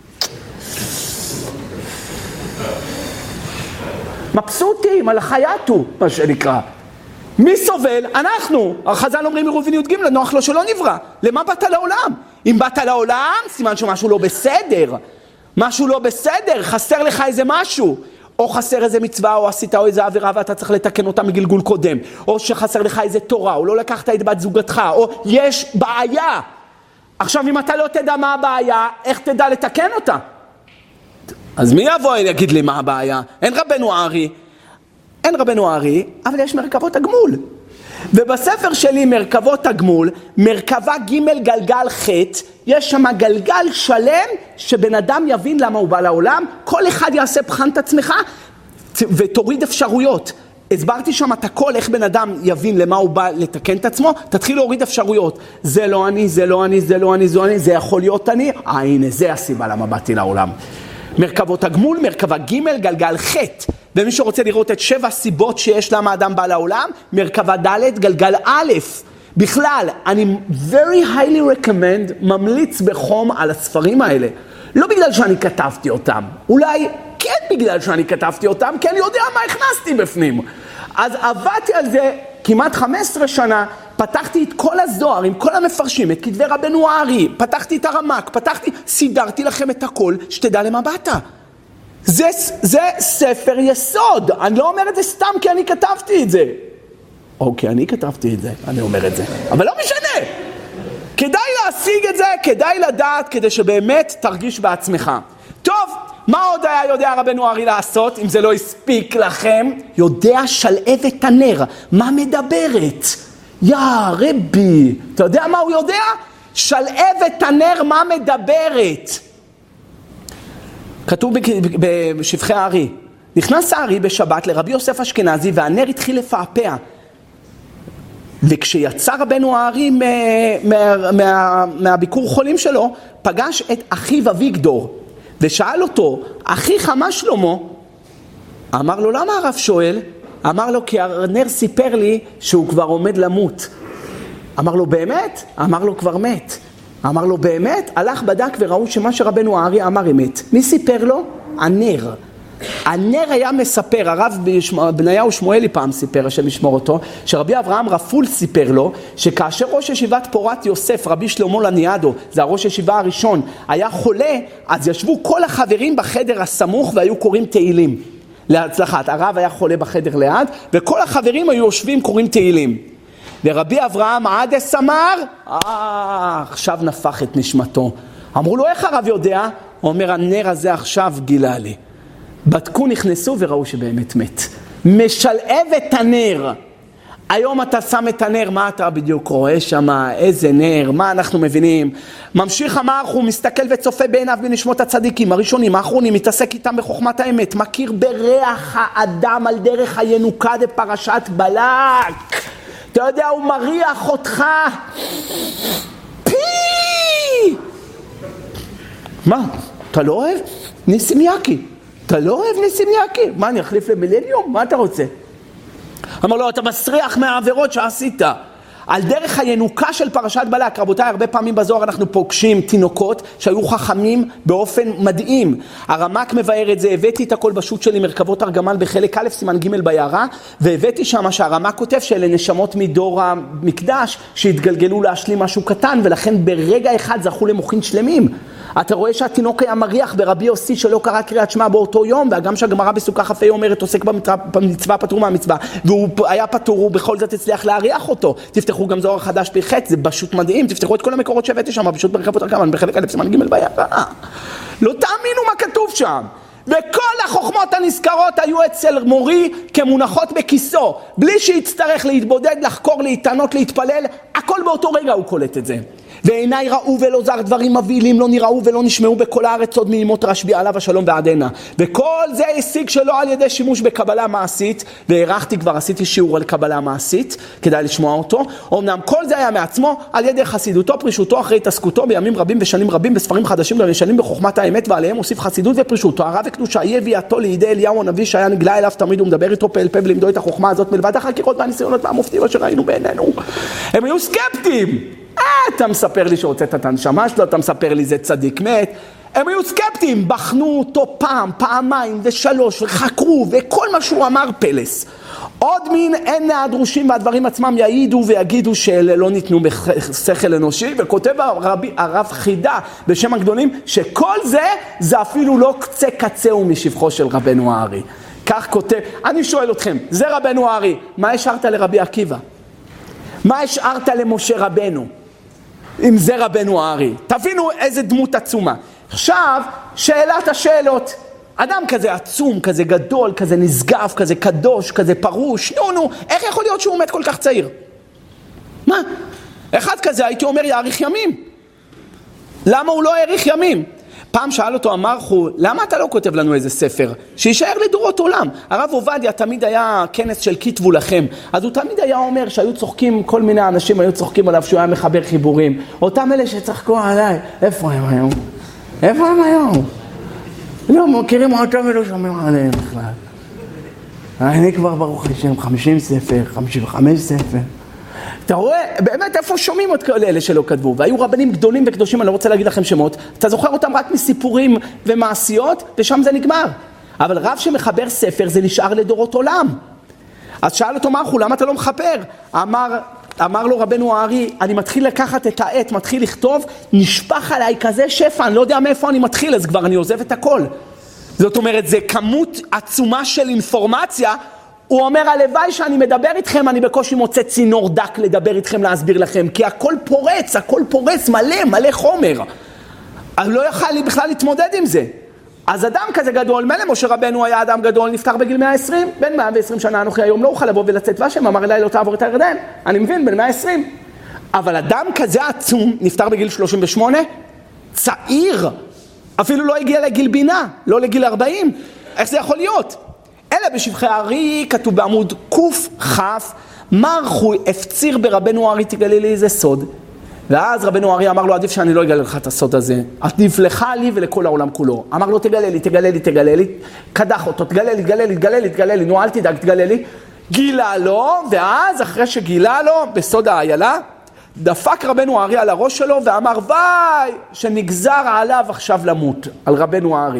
מבסוטים, על החייתו, מה שנקרא. מי סובל? אנחנו. החז"ל אומרים מרובין י"ג, נוח לו שלא נברא. למה באת לעולם? אם באת לעולם, סימן שמשהו לא בסדר. משהו לא בסדר, חסר לך איזה משהו. או חסר איזה מצווה, או עשית או איזה עבירה, ואתה צריך לתקן אותה מגלגול קודם. או שחסר לך איזה תורה, או לא לקחת את בת זוגתך, או יש בעיה. עכשיו, אם אתה לא תדע מה הבעיה, איך תדע לתקן אותה? אז מי יבוא יגיד לי מה הבעיה? אין רבנו הארי, אין רבנו הארי, אבל יש מרכבות הגמול. ובספר שלי מרכבות הגמול, מרכבה ג' גלגל ח', יש שם גלגל שלם שבן אדם יבין למה הוא בא לעולם, כל אחד יעשה בחן את עצמך ותוריד אפשרויות. הסברתי שם את הכל, איך בן אדם יבין למה הוא בא לתקן את עצמו, תתחיל להוריד אפשרויות. זה לא אני, זה לא אני, זה לא אני, זה לא אני, זה יכול להיות אני. אה, הנה, זה הסיבה למה באתי לעולם. מרכבות הגמול, מרכבה ג' גלגל ח', ומי שרוצה לראות את שבע סיבות שיש למה אדם בא לעולם, מרכבה ד' גלגל א'. בכלל, אני very highly recommend, ממליץ בחום על הספרים האלה. לא בגלל שאני כתבתי אותם, אולי כן בגלל שאני כתבתי אותם, כי אני יודע מה הכנסתי בפנים. אז עבדתי על זה כמעט חמש עשרה שנה, פתחתי את כל הזוהר עם כל המפרשים, את כתבי רבנו הארי, פתחתי את הרמק, פתחתי, סידרתי לכם את הכל, שתדע למה באת. זה, זה ספר יסוד, אני לא אומר את זה סתם כי אני כתבתי את זה. או כי אני כתבתי את זה, אני אומר את זה. אבל לא משנה. כדאי להשיג את זה, כדאי לדעת, כדי שבאמת תרגיש בעצמך. טוב, מה עוד היה יודע רבנו הארי לעשות, אם זה לא הספיק לכם? יודע שלהבת הנר, מה מדברת? יא רבי, אתה יודע מה הוא יודע? שלהבת הנר, מה מדברת? כתוב בשבחי הארי, נכנס הארי בשבת לרבי יוסף אשכנזי והנר התחיל לפעפע. וכשיצא רבנו הארי מה, מה, מה, מהביקור חולים שלו, פגש את אחיו אביגדור ושאל אותו, אחיך מה שלמה? אמר לו, למה הרב שואל? אמר לו, כי הנר סיפר לי שהוא כבר עומד למות. אמר לו, באמת? אמר לו, כבר מת. אמר לו, באמת? הלך בדק וראו שמה שרבנו הארי אמר אמת. מי סיפר לו? הנר. הנר היה מספר, הרב בניהו שמואלי פעם סיפר, השם ישמור אותו, שרבי אברהם רפול סיפר לו, שכאשר ראש ישיבת פורת יוסף, רבי שלמה לניאדו, זה הראש ישיבה הראשון, היה חולה, אז ישבו כל החברים בחדר הסמוך והיו קוראים תהילים. להצלחת, הרב היה חולה בחדר ליד, וכל החברים היו יושבים קוראים תהילים. ורבי אברהם עדס אמר, אה, עכשיו נפח את נשמתו. אמרו לו, איך הרב יודע? הוא אומר, הנר הזה עכשיו גילה לי. בדקו, נכנסו וראו שבאמת מת. משלהב את הנר. היום אתה שם את הנר, מה אתה בדיוק רואה שם? איזה נר? מה אנחנו מבינים? ממשיך המערך, הוא מסתכל וצופה בעיניו בנשמות הצדיקים, הראשונים, האחרונים, מתעסק איתם בחוכמת האמת, מכיר בריח האדם על דרך הינוקה בפרשת בלק. אתה יודע, הוא מריח אותך. פי! מה? אתה לא אוהב? ניסים יקי. אתה לא אוהב ניסים יקי? מה, אני אחליף למילניום? מה אתה רוצה? אמר לו, אתה מסריח מהעבירות שעשית. על דרך הינוקה של פרשת בלק, רבותיי, הרבה פעמים בזוהר אנחנו פוגשים תינוקות שהיו חכמים באופן מדהים. הרמק מבאר את זה, הבאתי את הכל בשו"ת שלי, מרכבות ארגמן בחלק א' סימן ג' ביערה, והבאתי שם שהרמק כותב שאלה נשמות מדור המקדש שהתגלגלו להשלים משהו קטן, ולכן ברגע אחד זכו למוחין שלמים. אתה רואה שהתינוק היה מריח ברבי יוסי שלא קרא קריאת שמע באותו יום, וגם שהגמרא בסוכה כ"ה אומרת עוסק במצווה פטור מהמצווה, והוא היה פטור, הוא בכל זאת הצליח להריח אותו. תפתחו גם זוהר חדש פרחץ, זה פשוט מדהים, תפתחו את כל המקורות שהבאתי שם, פשוט ברחב יותר כמה, בחלק א' סימן ג' בעיירה. לא תאמינו מה כתוב שם. וכל החוכמות הנזכרות היו אצל מורי כמונחות בכיסו, בלי שיצטרך להתבודד, לחקור, להתענות, להתפלל, הכל באותו רגע הוא קולט את זה. ועיניי ראו ולא זר דברים מבהילים, לא נראו ולא נשמעו בכל הארץ עוד מימות רשב"י עליו השלום ועדנה. וכל זה השיג שלא על ידי שימוש בקבלה מעשית, והערכתי כבר, עשיתי שיעור על קבלה מעשית, כדאי לשמוע אותו. אמנם כל זה היה מעצמו על ידי חסידותו, פרישותו אחרי התעסקותו בימים רבים ושנים רבים בספרים חדשים גם ישנים בחוכמת האמת, ועליהם הוסיף חסידות ופרישותו. הרב וקדושה היא הביאתו לידי אליהו הנביא שהיה נגלה אליו תמיד ומדבר איתו פה אל פה ולמדו את החוכמה הזאת מלבד החקירות והניסיונות והמופתים אשר ראינו בעינינו. הם היו סקפטיים. אתה מספר לי שהוצאת את הנשמה שלו, אתה מספר לי זה צדיק מת. הם היו סקפטיים, בחנו אותו פעם, פעמיים ושלוש וחקרו וכל מה שהוא אמר פלס. עוד מין אין הדרושים והדברים עצמם יעידו ויגידו שאלה לא ניתנו בשכל אנושי, וכותב הרבי, הרב חידה בשם הגדולים שכל זה זה אפילו לא קצה קצהו משבחו של רבנו הארי. כך כותב, אני שואל אתכם, זה רבנו הארי, מה השארת לרבי עקיבא? מה השארת למשה רבנו? אם זה רבנו הארי, תבינו איזה דמות עצומה. עכשיו, שאלת השאלות. אדם כזה עצום, כזה גדול, כזה נשגב, כזה קדוש, כזה פרוש, נו נו, איך יכול להיות שהוא מת כל כך צעיר? מה? אחד כזה הייתי אומר יאריך ימים. למה הוא לא יאריך ימים? פעם שאל אותו המרחו, למה אתה לא כותב לנו איזה ספר? שישאר לדורות עולם. הרב עובדיה תמיד היה כנס של כתבו לכם. אז הוא תמיד היה אומר שהיו צוחקים, כל מיני אנשים היו צוחקים עליו שהוא היה מחבר חיבורים. אותם אלה שצחקו עליי, איפה הם היום? איפה הם היום? לא מכירים אותם ולא שומעים עליהם בכלל. אני כבר ברוך השם חמישים ספר, חמישים וחמש ספר. אתה רואה, באמת איפה שומעים את כל אלה שלא כתבו, והיו רבנים גדולים וקדושים, אני לא רוצה להגיד לכם שמות, אתה זוכר אותם רק מסיפורים ומעשיות, ושם זה נגמר. אבל רב שמחבר ספר זה נשאר לדורות עולם. אז שאל אותו מרחו, למה אתה לא מחבר? אמר, אמר לו רבנו הארי, אני מתחיל לקחת את העט, מתחיל לכתוב, נשפח עליי כזה שפע, אני לא יודע מאיפה אני מתחיל, אז כבר אני עוזב את הכל. זאת אומרת, זה כמות עצומה של אינפורמציה, הוא אומר, הלוואי שאני מדבר איתכם, אני בקושי מוצא צינור דק לדבר איתכם, להסביר לכם, כי הכל פורץ, הכל פורץ, מלא, מלא חומר. אז לא יכל לי בכלל להתמודד עם זה. אז אדם כזה גדול, מלא משה רבנו היה אדם גדול, נפטר בגיל מאה ועשרים, בין מאה ועשרים שנה אנוכי היום לא אוכל לבוא ולצאת והשם, אמר אליי לא תעבור את הירדן, אני מבין, בין מאה ועשרים. אבל אדם כזה עצום, נפטר בגיל שלושים ושמונה, צעיר, אפילו לא הגיע לגיל בינה, לא לגיל ארבעים, איך זה יכול להיות? אלא בשבחי הארי כתוב בעמוד קוף חף, מרחו הפציר ברבנו הארי תגלה לי איזה סוד, ואז רבנו הארי אמר לו עדיף שאני לא אגלה לך את הסוד הזה, עדיף לך לי ולכל העולם כולו. אמר לו תגלה לי, תגלה לי, תגלה לי, קדח אותו, תגלה לי, תגלה לי, תגלה לי, תגלה לי, נו אל תדאג, תגלה לי. גילה לו, ואז אחרי שגילה לו בסוד האיילה, דפק רבנו הארי על הראש שלו ואמר וואי שנגזר עליו עכשיו למות, על רבנו הארי.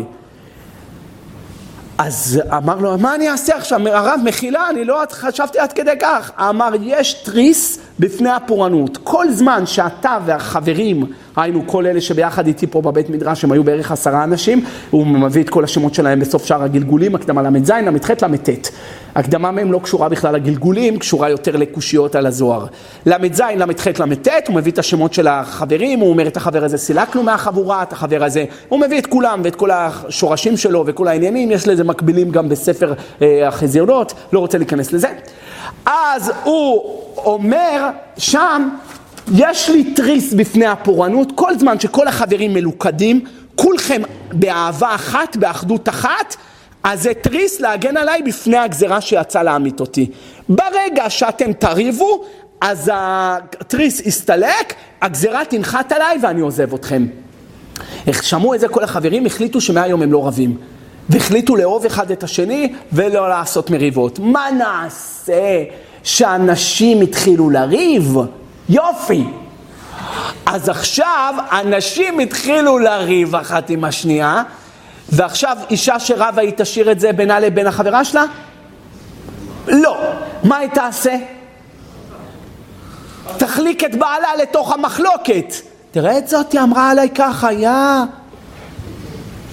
אז אמר לו, מה אני אעשה עכשיו? הרב, מחילה, אני לא חשבתי עד כדי כך. אמר, יש תריס בפני הפורענות. כל זמן שאתה והחברים, היינו כל אלה שביחד איתי פה בבית מדרש, הם היו בערך עשרה אנשים, הוא מביא את כל השמות שלהם בסוף שאר הגלגולים, הקדמה למד זין, למד ח' למד ט'. הקדמה מהם לא קשורה בכלל לגלגולים, קשורה יותר לקושיות על הזוהר. למד זין, למד ח' למד ט', הוא מביא את השמות של החברים, הוא אומר את החבר הזה סילקנו מהחבורה, את החבר הזה, הוא מביא את כולם ואת כל השורשים שלו וכל העניינים, יש לזה מקבילים גם בספר אה, החזיונות, לא רוצה להיכנס לזה. אז הוא אומר שם, יש לי תריס בפני הפורענות, כל זמן שכל החברים מלוכדים, כולכם באהבה אחת, באחדות אחת, אז זה תריס להגן עליי בפני הגזרה שיצא להמית אותי. ברגע שאתם תריבו, אז התריס יסתלק, הגזרה תנחת עליי ואני עוזב אתכם. איך שמעו את זה כל החברים, החליטו שמהיום הם לא רבים. והחליטו לאהוב אחד את השני ולא לעשות מריבות. מה נעשה שאנשים התחילו לריב? יופי. אז עכשיו אנשים התחילו לריב אחת עם השנייה, ועכשיו אישה שרבה היא תשאיר את זה בינה לבין החברה שלה? לא. מה היא תעשה? תחליק את בעלה לתוך המחלוקת. תראה את זאת, היא אמרה עליי ככה, יא,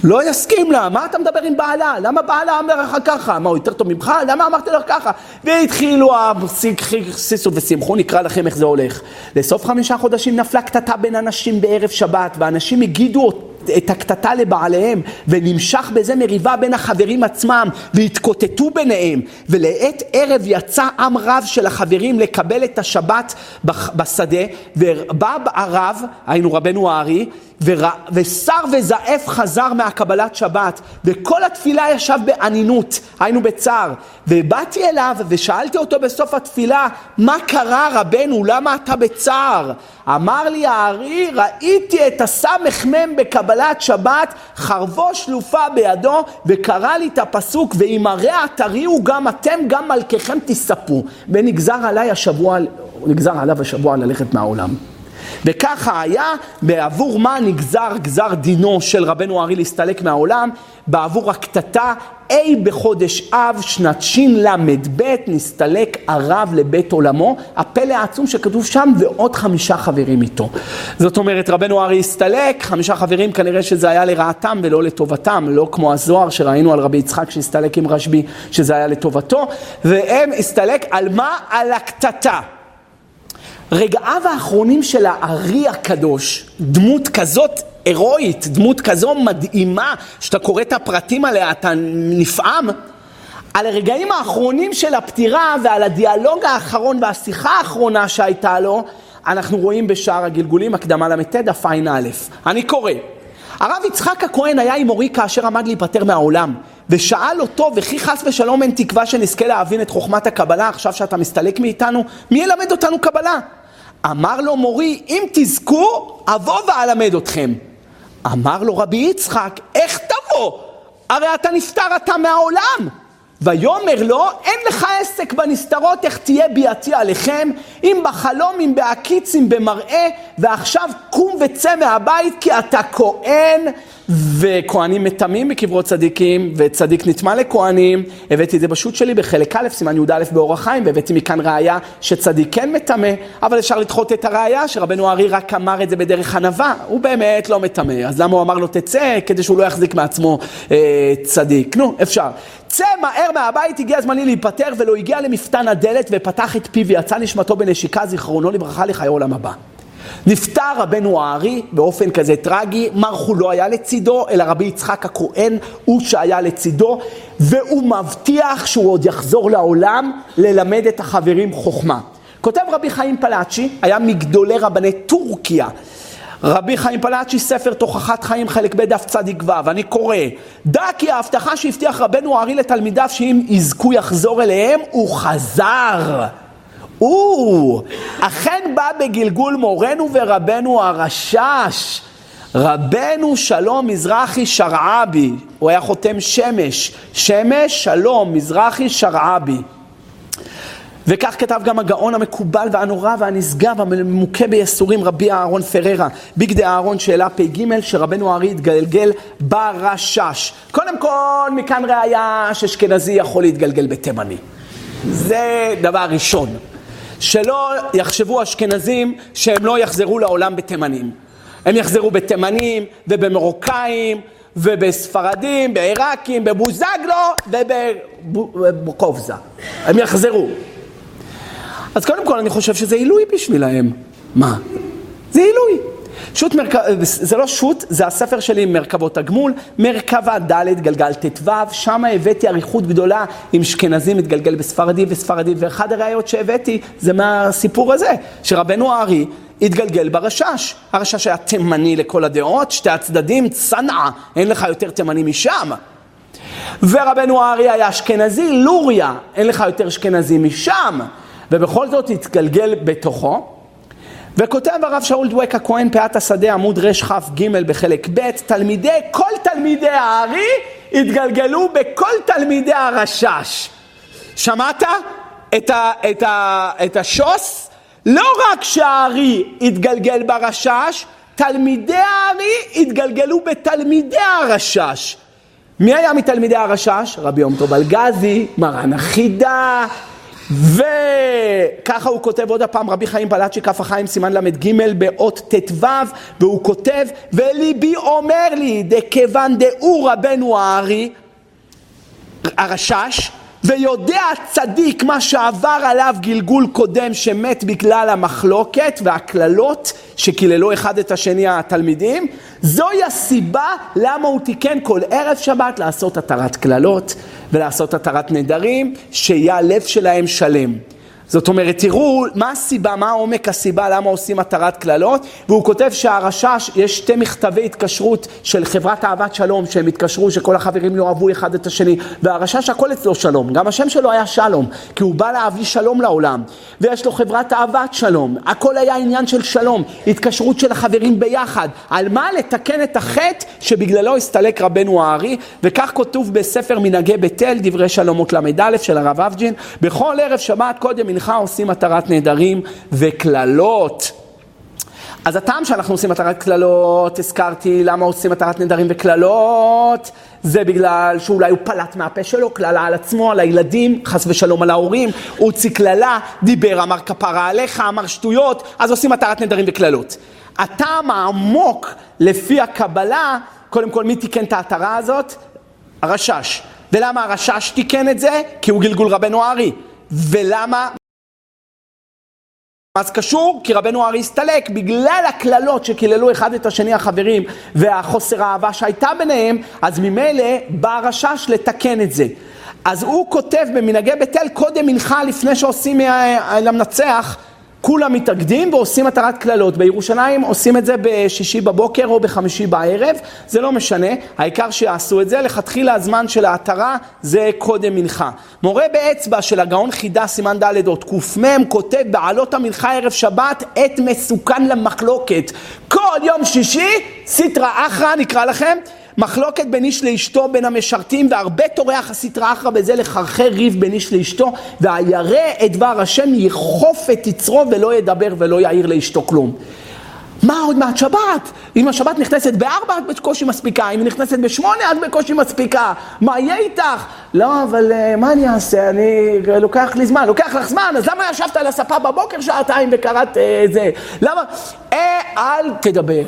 לא יסכים לה, מה אתה מדבר עם בעלה? למה בעלה אומר לך ככה? מה, הוא יותר טוב ממך? למה אמרתי לך ככה? והתחילו הסיסות ושמחו, נקרא לכם איך זה הולך. לסוף חמישה חודשים נפלה קטטה בין אנשים בערב שבת, ואנשים הגידו את הקטטה לבעליהם, ונמשך בזה מריבה בין החברים עצמם, והתקוטטו ביניהם, ולעת ערב יצא עם רב של החברים לקבל את השבת בשדה, ובא הרב, היינו רבנו הארי, ושר וזעף חזר מהקבלת שבת, וכל התפילה ישב בענינות, היינו בצער, ובאתי אליו ושאלתי אותו בסוף התפילה, מה קרה רבנו, למה אתה בצער? אמר לי הארי, ראיתי את הסמך מם בקבלת שבת, חרבו שלופה בידו, וקרא לי את הפסוק, ואם הרע תריעו גם אתם, גם מלככם תספו, ונגזר עליי השבוע, נגזר עליו השבוע ללכת מהעולם. וככה היה, בעבור מה נגזר גזר דינו של רבנו הארי להסתלק מהעולם? בעבור הקטטה, אי בחודש אב שנת שין למד ב' נסתלק הרב לבית עולמו, הפלא העצום שכתוב שם ועוד חמישה חברים איתו. זאת אומרת, רבנו הארי הסתלק, חמישה חברים, כנראה שזה היה לרעתם ולא לטובתם, לא כמו הזוהר שראינו על רבי יצחק שהסתלק עם רשב"י, שזה היה לטובתו, והם הסתלק על מה? על הקטטה. רגעיו האחרונים של הארי הקדוש, דמות כזאת הירואית, דמות כזו מדהימה, שאתה קורא את הפרטים עליה, אתה נפעם, על הרגעים האחרונים של הפטירה ועל הדיאלוג האחרון והשיחה האחרונה שהייתה לו, אנחנו רואים בשער הגלגולים, הקדמה למתד, הפעין א'. אני קורא. הרב יצחק הכהן היה עם אורי כאשר עמד להיפטר מהעולם, ושאל אותו, וכי חס ושלום אין תקווה שנזכה להבין את חוכמת הקבלה, עכשיו שאתה מסתלק מאיתנו, מי ילמד אותנו קבלה? אמר לו מורי, אם תזכו, אבוא ואלמד אתכם. אמר לו רבי יצחק, איך תבוא? הרי אתה נפטר אתה מהעולם. ויאמר לו, אין לך עסק בנסתרות, איך תהיה ביאתי עליכם, אם בחלום, אם בהקיץ, אם במראה, ועכשיו קום וצא מהבית, כי אתה כהן, וכהנים מטמאים בקברות צדיקים, וצדיק נטמא לכהנים. הבאתי את זה בשו"ת שלי בחלק א', סימן י' א' באור החיים, והבאתי מכאן ראיה שצדיק כן מטמא, אבל אפשר לדחות את הראיה שרבנו הארי רק אמר את זה בדרך ענווה, הוא באמת לא מטמא, אז למה הוא אמר לו תצא? כדי שהוא לא יחזיק מעצמו אה, צדיק. נו, אפשר. צא מהר מהבית, הגיע זמני להיפטר, ולא הגיע למפתן הדלת ופתח את פיו ויצא נשמתו בנשיקה, זיכרונו לברכה, לחיי עולם הבא. נפטר רבנו הארי באופן כזה טרגי, מרחו לא היה לצידו, אלא רבי יצחק הכהן הוא שהיה לצידו, והוא מבטיח שהוא עוד יחזור לעולם ללמד את החברים חוכמה. כותב רבי חיים פלאצ'י, היה מגדולי רבני טורקיה, רבי חיים פלאצ'י, ספר תוכחת חיים, חלק ב' דף צדיק ו', ואני קורא, דע כי ההבטחה שהבטיח רבנו הארי לתלמידיו שאם יזכו יחזור אליהם, הוא חזר. הוא אכן בא בגלגול מורנו ורבנו הרשש, רבנו שלום מזרחי שרעבי, הוא היה חותם שמש, שמש שלום מזרחי שרעבי. וכך כתב גם הגאון המקובל והנורא והנשגב הממוקה ביסורים רבי אהרון פררה, בגדי אהרון שאלה פי ג' שרבנו הארי התגלגל ברשש. קודם כל מכאן ראיה שאשכנזי יכול להתגלגל בתימני, זה דבר ראשון. שלא יחשבו אשכנזים שהם לא יחזרו לעולם בתימנים. הם יחזרו בתימנים ובמרוקאים ובספרדים, בעיראקים, בבוזגלו ובקובזה. הם יחזרו. אז קודם כל אני חושב שזה עילוי בשבילהם. מה? זה עילוי. שו"ת מרכב, זה לא שו"ת, זה הספר שלי מרכבות הגמול, מרכבה ד' גלגל ט"ו, שם הבאתי עריכות גדולה עם אשכנזים מתגלגל בספרדי וספרדי, ואחד הראיות שהבאתי זה מהסיפור הזה, שרבנו הארי התגלגל ברשש. הרשש היה תימני לכל הדעות, שתי הצדדים, צנעה, אין לך יותר תימני משם. ורבנו הארי היה אשכנזי, לוריה, אין לך יותר אשכנזי משם. ובכל זאת התגלגל בתוכו. וכותב הרב שאול דואק הכהן פאת השדה עמוד רש כף ג' בחלק ב', תלמידי, כל תלמידי הארי התגלגלו בכל תלמידי הרשש. שמעת את, ה, את, ה, את השוס? לא רק שהארי התגלגל ברשש, תלמידי הארי התגלגלו בתלמידי הרשש. מי היה מתלמידי הרשש? רבי יום טוב אלגזי, מרן החידה, וככה הוא כותב עוד הפעם, רבי חיים פלאצ'י כף החיים סימן למד ג' באות תתו, והוא כותב, וליבי אומר לי, דכיוון דאו רבנו הארי, הרשש, ויודע צדיק מה שעבר עליו גלגול קודם שמת בגלל המחלוקת והכללות שקיללו אחד את השני התלמידים, זוהי הסיבה למה הוא תיקן כל ערב שבת לעשות התרת כללות ולעשות התרת נדרים, שיהיה הלב שלהם שלם. זאת אומרת, תראו מה הסיבה, מה העומק הסיבה למה עושים התרת כללות, והוא כותב שהרשש, יש שתי מכתבי התקשרות של חברת אהבת שלום, שהם התקשרו שכל החברים לא אהבו אחד את השני, והרשש הכל אצלו שלום, גם השם שלו היה שלום, כי הוא בא להביא שלום לעולם, ויש לו חברת אהבת שלום, הכל היה עניין של שלום, התקשרות של החברים ביחד, על מה לתקן את החטא שבגללו הסתלק רבנו הארי, וכך כתוב בספר מנהגי בית אל, דברי שלומות למד א' של הרב אבג'ין, בכל ערב שבת קודם מנחה עושים התרת נדרים וכללות. אז הטעם שאנחנו עושים התרת כללות, הזכרתי למה עושים התרת נדרים וכללות, זה בגלל שאולי הוא פלט מהפה שלו, כללה על עצמו, על הילדים, חס ושלום על ההורים, הוא הוציא כללה, דיבר, אמר כפרה עליך, אמר שטויות, אז עושים התרת נדרים וכללות. הטעם העמוק לפי הקבלה, קודם כל מי תיקן את ההתרה הזאת? הרשש. ולמה הרשש תיקן את זה? כי הוא גלגול רבנו הארי. ולמה? מה זה קשור? כי רבנו הארי הסתלק בגלל הכללות שקיללו אחד את השני החברים והחוסר האהבה שהייתה ביניהם, אז ממילא בא הרשש לתקן את זה. אז הוא כותב במנהגי בית אל, קודם מנחה לפני שעושים למנצח, כולם מתאגדים ועושים התרת כללות. בירושלים עושים את זה בשישי בבוקר או בחמישי בערב, זה לא משנה, העיקר שיעשו את זה, לכתחילה הזמן של ההתרה זה קודם מנחה. מורה באצבע של הגאון חידה סימן ד' עוד ק"מ כותב בעלות המנחה ערב שבת את מסוכן למחלוקת. כל יום שישי, סטרא אחרא נקרא לכם, מחלוקת בין איש לאשתו בין המשרתים, והרבה תורח הסטרא אחרא בזה לחרחר ריב בין איש לאשתו, והירא את דבר השם יחוף את יצרו ולא ידבר ולא יעיר לאשתו כלום. מה עוד מעט שבת? אם השבת נכנסת בארבע את בקושי מספיקה, אם היא נכנסת בשמונה את בקושי מספיקה, מה יהיה איתך? לא, אבל מה אני אעשה? אני לוקח לי זמן, לוקח לך זמן, אז למה ישבת על הספה בבוקר שעתיים וקראת אה, זה? למה? אה, אל תדבר.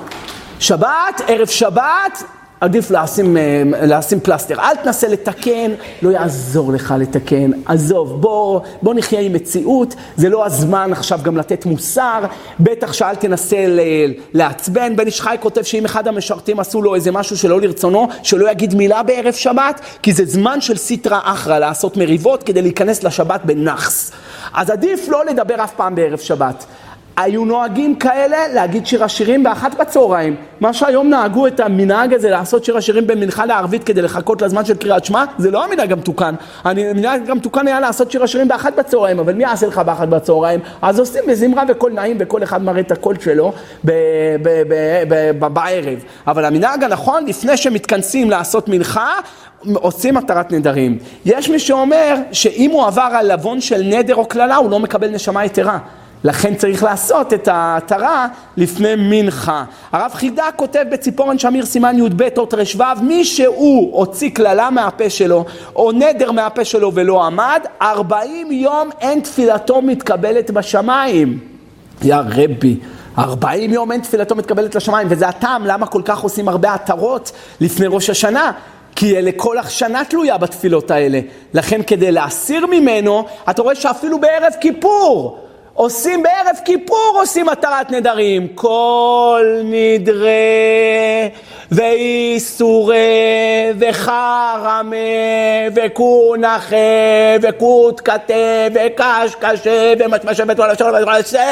שבת, ערב שבת, עדיף לשים, לשים פלסטר. אל תנסה לתקן, לא יעזור לך לתקן. עזוב, בוא, בוא נחיה עם מציאות. זה לא הזמן עכשיו גם לתת מוסר. בטח שאל תנסה לעצבן. בן איש חי כותב שאם אחד המשרתים עשו לו איזה משהו שלא לרצונו, שלא יגיד מילה בערב שבת, כי זה זמן של סטרא אחרא, לעשות מריבות כדי להיכנס לשבת בנחס. אז עדיף לא לדבר אף פעם בערב שבת. היו נוהגים כאלה להגיד שיר השירים באחת בצהריים. מה שהיום נהגו את המנהג הזה לעשות שיר השירים במנחה לערבית כדי לחכות לזמן של קריאת שמע, זה לא המנהג המתוקן. המנהג המתוקן היה לעשות שיר השירים באחת בצהריים, אבל מי יעשה לך באחת בצהריים? אז עושים בזמרה וכל נעים וכל אחד מראה את הקול שלו ב- ב- ב- ב- בערב. אבל המנהג הנכון, לפני שמתכנסים לעשות מנחה, עושים התרת נדרים. יש מי שאומר שאם הוא עבר על לבון של נדר או כללה, הוא לא מקבל נשמה יתרה. לכן צריך לעשות את ההתרה לפני מנחה. הרב חידה כותב בציפורן שמיר סימן י' ב' אות רשבב, מי שהוא הוציא כללה מהפה שלו או נדר מהפה שלו ולא עמד, ארבעים יום אין תפילתו מתקבלת בשמיים. יא רבי, ארבעים יום אין תפילתו מתקבלת לשמיים, וזה הטעם למה כל כך עושים הרבה התרות לפני ראש השנה. כי לכל השנה תלויה בתפילות האלה. לכן כדי להסיר ממנו, אתה רואה שאפילו בערב כיפור, עושים בערב כיפור, עושים התרת נדרים. כל נדרה ואיסורה וחרמה וקונחה וקוטקתה וקשקשה ומשמשה ותואלה שלו ותואלה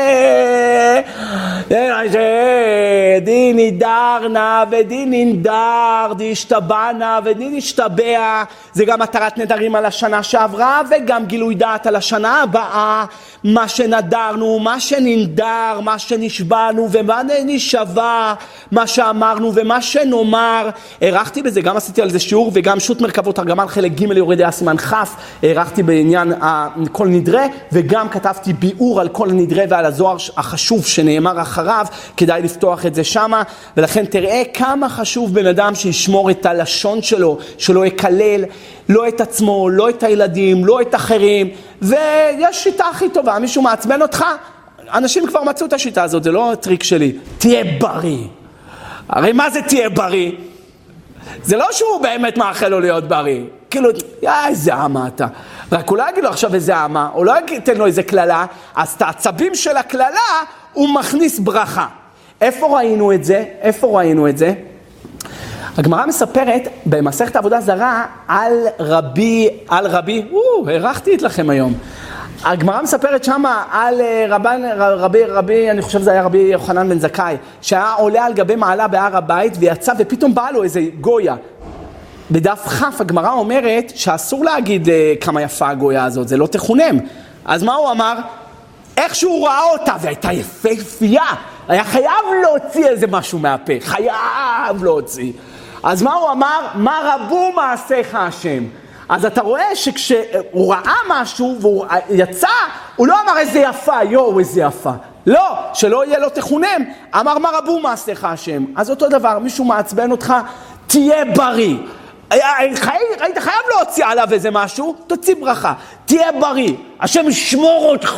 דין נדרנה ודין ננדר דשתבנה ודין נשתבע. זה גם התרת נדרים על השנה שעברה וגם גילוי דעת על השנה הבאה. מה שנדרנו, מה שננדר, מה שנשבענו ומה נשבע, מה שאמרנו ומה שנאמר. ערכתי בזה, גם עשיתי על זה שיעור וגם שו"ת מרכבות תרגמן חלק ג' ליורד היה סימן כ', ערכתי בעניין כל נדרה וגם כתבתי ביאור על כל נדרה ועל הזוהר החשוב שנאמר אחר אחריו, כדאי לפתוח את זה שמה, ולכן תראה כמה חשוב בן אדם שישמור את הלשון שלו, שלא יקלל, לא את עצמו, לא את הילדים, לא את אחרים, ויש שיטה הכי טובה, מישהו מעצבן אותך, אנשים כבר מצאו את השיטה הזאת, זה לא טריק שלי, תהיה בריא. הרי מה זה תהיה בריא? זה לא שהוא באמת מאחל לו להיות בריא, כאילו, יא, איזה אמה אתה. רק הוא לא יגיד לו עכשיו איזה אמה, הוא לא ייתן לו איזה כללה, אז את העצבים של הכללה הוא מכניס ברכה. איפה ראינו את זה? איפה ראינו את זה? הגמרא מספרת במסכת עבודה זרה על רבי, על רבי, או, הרחתי את לכם היום. הגמרא מספרת שמה על רבן, רבי, רבי, אני חושב זה היה רבי יוחנן בן זכאי, שהיה עולה על גבי מעלה בהר הבית ויצא ופתאום בא לו איזה גויה. בדף חף הגמרא אומרת שאסור להגיד כמה יפה הגויה הזאת, זה לא תכונם. אז מה הוא אמר? איך שהוא ראה אותה, והייתה יפהפייה, היה חייב להוציא איזה משהו מהפה, חייב להוציא. אז מה הוא אמר? מה רבו מעשיך השם? אז אתה רואה שכשהוא ראה משהו והוא יצא, הוא לא אמר איזה יפה, יואו איזה יפה. לא, שלא יהיה לו תכונם, אמר מה רבו מעשיך השם. אז אותו דבר, מישהו מעצבן אותך, תהיה בריא. היית חייב להוציא עליו איזה משהו, תוציא ברכה. תהיה בריא, השם ישמור אותך.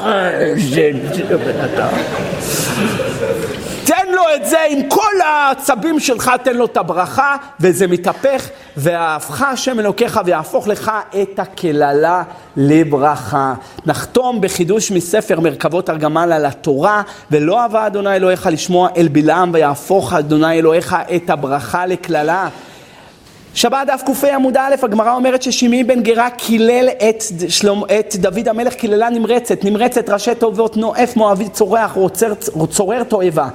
תן לו את זה, עם כל העצבים שלך תן לו את הברכה, וזה מתהפך, והפך השם אלוקיך ויהפוך לך את הכללה לברכה. נחתום בחידוש מספר מרכבות ארגמן על התורה, ולא אהבה אדוני אלוהיך לשמוע אל בלעם, ויהפוך אדוני אלוהיך את הברכה לכללה. שבת דף קופי עמוד א', הגמרא אומרת ששימי בן גרה קילל את, שלום, את דוד המלך קיללה נמרצת, נמרצת ראשי תאבות, נואף מואבי צורח, רוצר, צורר תואבה.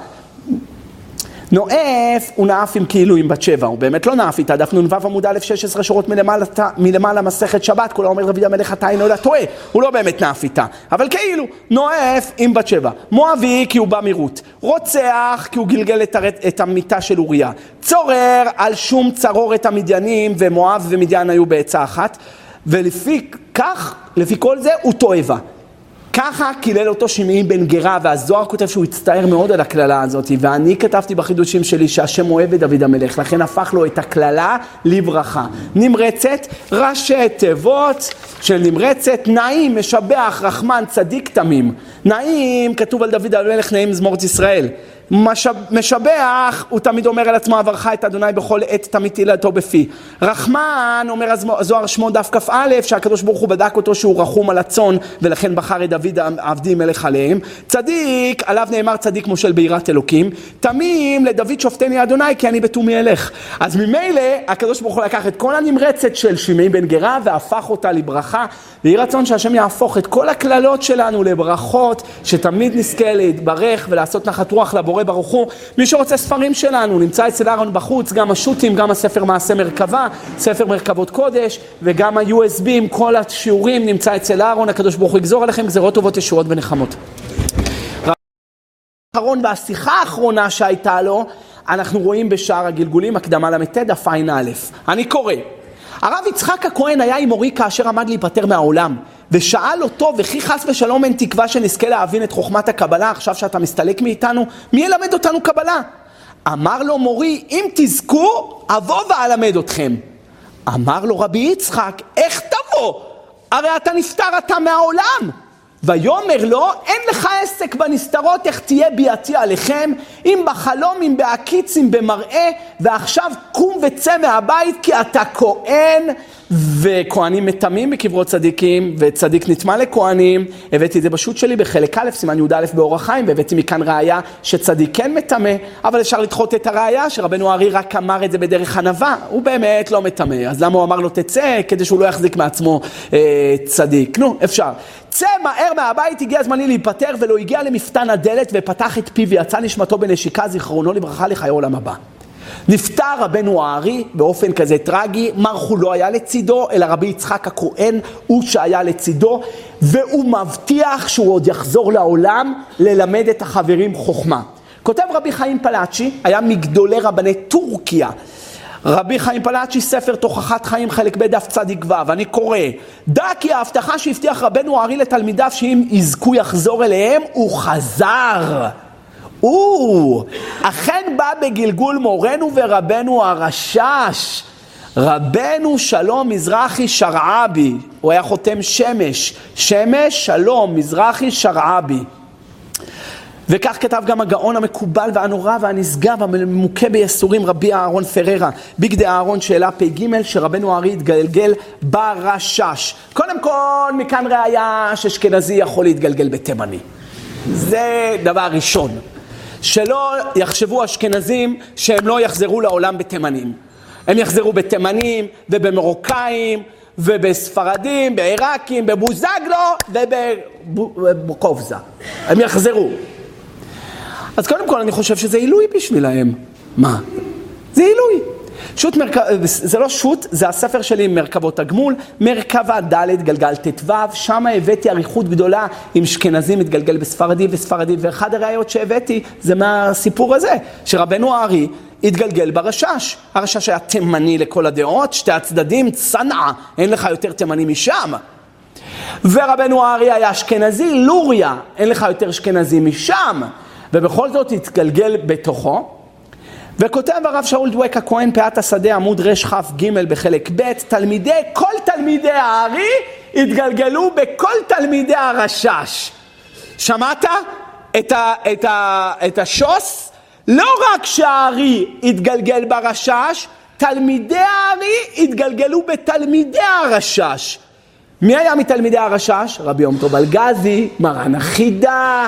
נואף הוא נאף עם כאילו עם בת שבע, הוא באמת לא נאף איתה, דף נ"ו עמוד א' שש עשרה שורות מלמעלה, מלמעלה מסכת שבת, כולה אומר דוד המלך אתה אינו אלא טועה, הוא לא באמת נאף איתה, אבל כאילו, נואף עם בת שבע, מואבי כי הוא בא מרות, רוצח כי הוא גלגל את, הרת, את המיטה של אוריה, צורר על שום צרור את המדיינים, ומואב ומדיין היו בעצה אחת, ולפי כך, לפי כל זה, הוא תואבה. ככה קילל אותו שמעי בן גרה, והזוהר כותב שהוא הצטער מאוד על הכללה הזאת, ואני כתבתי בחידושים שלי שהשם אוהב את דוד המלך, לכן הפך לו את הכללה לברכה. נמרצת, ראשי תיבות של נמרצת, נעים, משבח, רחמן, צדיק, תמים. נעים, כתוב על דוד המלך, נעים זמורת ישראל. משבח, הוא תמיד אומר על עצמו, עברכה את אדוני בכל עת, תמיד תהילתו בפי. רחמן, אומר הזוהר שמו דף כף א', שהקדוש ברוך הוא בדק אותו שהוא רחום על הצאן, ולכן בחר את דוד עבדי מלך עליהם. צדיק, עליו נאמר צדיק מושל ביראת אלוקים. תמים, לדוד שופטני אדוני, כי אני בתומי אלך. אז ממילא, הקדוש ברוך הוא לקח את כל הנמרצת של שמעי בן גרה, והפך אותה לברכה. ויהי רצון שהשם יהפוך את כל הכללות שלנו לברכות, שתמיד נזכה להתברך ולעשות נחת רוח לבורא ברוך הוא. מי שרוצה ספרים שלנו, נמצא אצל אהרון בחוץ, גם השוטים, גם הספר מעשה מרכבה, ספר מרכבות קודש, וגם ה-יו אס בי עם כל השיעורים נמצא אצל אהרון, הקדוש ברוך הוא יגזור עליכם גזרות טובות, ישועות ונחמות. האחרון והשיחה האחרונה שהייתה לו, אנחנו רואים בשער הגלגולים, הקדמה למתד, דף ע"א. אני קורא. הרב יצחק הכהן היה עם מורי כאשר עמד להיפטר מהעולם, ושאל אותו, וכי חס ושלום אין תקווה שנזכה להבין את חוכמת הקבלה, עכשיו שאתה מסתלק מאיתנו, מי ילמד אותנו קבלה? אמר לו מורי, אם תזכו, אבוא ואלמד אתכם. אמר לו רבי יצחק, איך תבוא? הרי אתה נפטר אתה מהעולם. ויאמר לו, אין לך עסק בנסתרות, איך תהיה ביאתי עליכם, אם בחלום, אם בהקיץ, אם במראה, ועכשיו קום וצא מהבית, כי אתה כהן, וכהנים מטמאים בקברות צדיקים, וצדיק נטמא לכהנים. הבאתי את זה בשו"ת שלי בחלק א', סימן י' א' באורח חיים, והבאתי מכאן ראיה שצדיק כן מטמא, אבל אפשר לדחות את הראיה, שרבנו הארי רק אמר את זה בדרך ענווה, הוא באמת לא מטמא, אז למה הוא אמר לו תצא? כדי שהוא לא יחזיק מעצמו אה, צדיק. נו, אפשר. צא מהר מהבית, הגיע זמני להיפטר, ולא הגיע למפתן הדלת ופתח את פיו ויצא נשמתו בנשיקה, זיכרונו לברכה, לחיי עולם הבא. נפטר רבנו הארי באופן כזה טרגי, מרחו לא היה לצידו, אלא רבי יצחק הכהן הוא שהיה לצידו, והוא מבטיח שהוא עוד יחזור לעולם ללמד את החברים חוכמה. כותב רבי חיים פלאצ'י, היה מגדולי רבני טורקיה, רבי חיים פלאצ'י, ספר תוכחת חיים, חלק ב' דף צדיק ו', ואני קורא, דע כי ההבטחה שהבטיח רבנו הארי לתלמידיו שאם יזכו יחזור אליהם, הוא חזר. או, אכן בא בגלגול מורנו ורבנו הרשש, רבנו שלום מזרחי שרעבי, הוא היה חותם שמש, שמש שלום מזרחי שרעבי. וכך כתב גם הגאון המקובל והנורא והנשגב הממוקה ביסורים רבי אהרון פררה, בגדי אהרון שאלה פ"ג שרבנו הארי התגלגל ברשש. קודם כל מכאן ראיה שאשכנזי יכול להתגלגל בתימני. זה דבר ראשון. שלא יחשבו אשכנזים שהם לא יחזרו לעולם בתימנים. הם יחזרו בתימנים ובמרוקאים ובספרדים, בעיראקים, בבוזגלו ובקובזה. הם יחזרו. אז קודם כל אני חושב שזה עילוי בשבילהם. מה? זה עילוי. שוט מרכב... זה לא שוט, זה הספר שלי עם מרכבות הגמול, מרכבה ד' גלגל ת' שם הבאתי עריכות גדולה עם אשכנזי מתגלגל בספרדי וספרדי, ואחד הראיות שהבאתי זה מהסיפור הזה, שרבנו הארי התגלגל ברשש. הרשש היה תימני לכל הדעות, שתי הצדדים, צנעה, אין לך יותר תימני משם. ורבנו הארי היה אשכנזי, לוריה, אין לך יותר אשכנזי משם. ובכל זאת התגלגל בתוכו. וכותב הרב שאול דואק הכהן פאת השדה עמוד רש כף ג' בחלק ב', תלמידי, כל תלמידי הארי התגלגלו בכל תלמידי הרשש. שמעת את, ה, את, ה, את השוס? לא רק שהארי התגלגל ברשש, תלמידי הארי התגלגלו בתלמידי הרשש. מי היה מתלמידי הרשש? רבי יום טוב אלגזי, מרן החידה,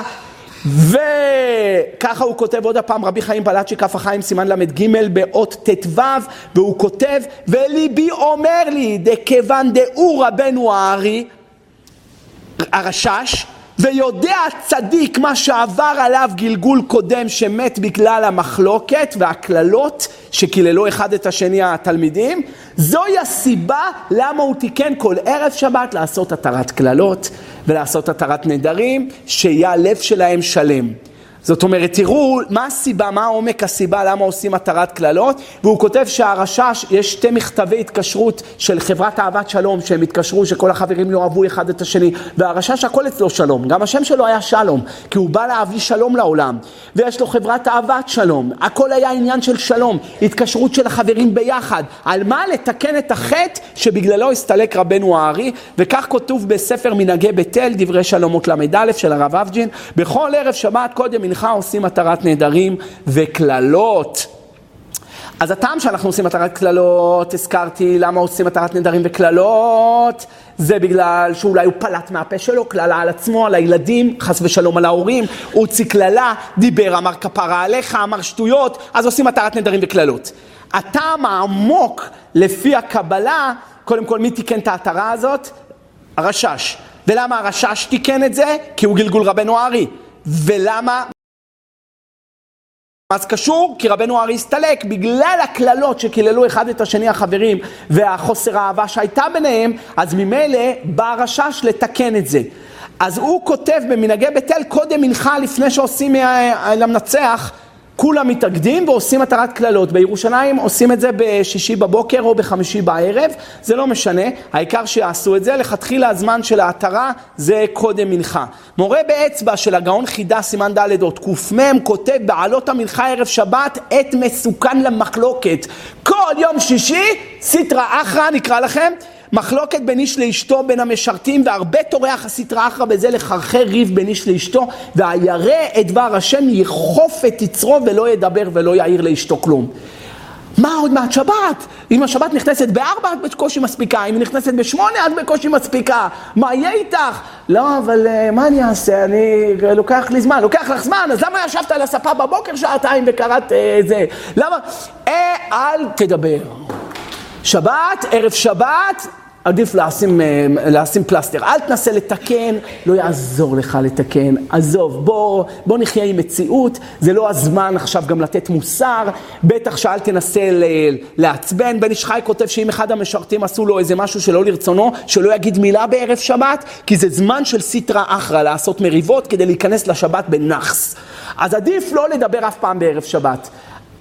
וככה הוא כותב עוד הפעם, רבי חיים פלאצ'י כף החיים סימן למד ג' באות ת' והוא כותב, וליבי אומר לי, דכיוון דאו רבנו הארי, הרשש, ויודע צדיק מה שעבר עליו גלגול קודם שמת בגלל המחלוקת והכללות שקיללו אחד את השני התלמידים, זוהי הסיבה למה הוא תיקן כל ערב שבת לעשות התרת כללות ולעשות התרת נדרים, שיהיה הלב שלהם שלם. זאת אומרת, תראו מה הסיבה, מה העומק הסיבה למה עושים התרת כללות, והוא כותב שהרשש, יש שתי מכתבי התקשרות של חברת אהבת שלום, שהם התקשרו שכל החברים לא אהבו אחד את השני, והרשש הכל אצלו שלום, גם השם שלו היה שלום, כי הוא בא להביא שלום לעולם, ויש לו חברת אהבת שלום, הכל היה עניין של שלום, התקשרות של החברים ביחד, על מה לתקן את החטא שבגללו הסתלק רבנו הארי, וכך כתוב בספר מנהגי בית אל, דברי שלומות למד א' של הרב אבג'ין, בכל ערב שבת קודם מנחה עושים התרת נדרים וכללות. אז הטעם שאנחנו עושים התרת כללות, הזכרתי למה עושים התרת נדרים וכללות, זה בגלל שאולי הוא פלט מהפה שלו, כללה על עצמו, על הילדים, חס ושלום על ההורים, הוציא כללה, דיבר, אמר כפרה עליך, אמר שטויות, אז עושים התרת נדרים וכללות. הטעם העמוק לפי הקבלה, קודם כל מי תיקן את ההתרה הזאת? הרשש. ולמה הרשש תיקן את זה? כי הוא גלגול רבנו הארי. ולמה? אז קשור, כי רבנו הארי הסתלק, בגלל הכללות שקיללו אחד את השני החברים, והחוסר האהבה שהייתה ביניהם, אז ממילא בא הרשש לתקן את זה. אז הוא כותב במנהגי בית אל, קודם מנחה לפני שעושים למנצח, כולם מתאגדים ועושים התרת כללות. בירושלים עושים את זה בשישי בבוקר או בחמישי בערב, זה לא משנה, העיקר שיעשו את זה, לכתחילה הזמן של ההתרה זה קודם מנחה. מורה באצבע של הגאון חידה סימן ד' עוד ק"מ כותב בעלות המנחה ערב שבת את מסוכן למחלוקת. כל יום שישי, סטרא אחרא נקרא לכם, מחלוקת בין איש לאשתו בין המשרתים, והרבה תורח הסטרא אחרא בזה לחרחר ריב בין איש לאשתו, והירא את דבר השם יחוף את יצרו ולא ידבר ולא יעיר לאשתו כלום. מה עוד מעט שבת? אם השבת נכנסת בארבע, את בקושי מספיקה, אם היא נכנסת בשמונה, את בקושי מספיקה. מה יהיה איתך? לא, אבל מה אני אעשה? אני לוקח לי זמן, לוקח לך זמן, אז למה ישבת על הספה בבוקר שעתיים וקראת אה, זה? למה? אה, אל תדבר. שבת, ערב שבת, עדיף לשים, לשים פלסטר. אל תנסה לתקן, לא יעזור לך לתקן. עזוב, בוא, בוא נחיה עם מציאות. זה לא הזמן עכשיו גם לתת מוסר. בטח שאל תנסה לעצבן. בן איש חי כותב שאם אחד המשרתים עשו לו איזה משהו שלא לרצונו, שלא יגיד מילה בערב שבת, כי זה זמן של סטרא אחרא, לעשות מריבות כדי להיכנס לשבת בנחס. אז עדיף לא לדבר אף פעם בערב שבת.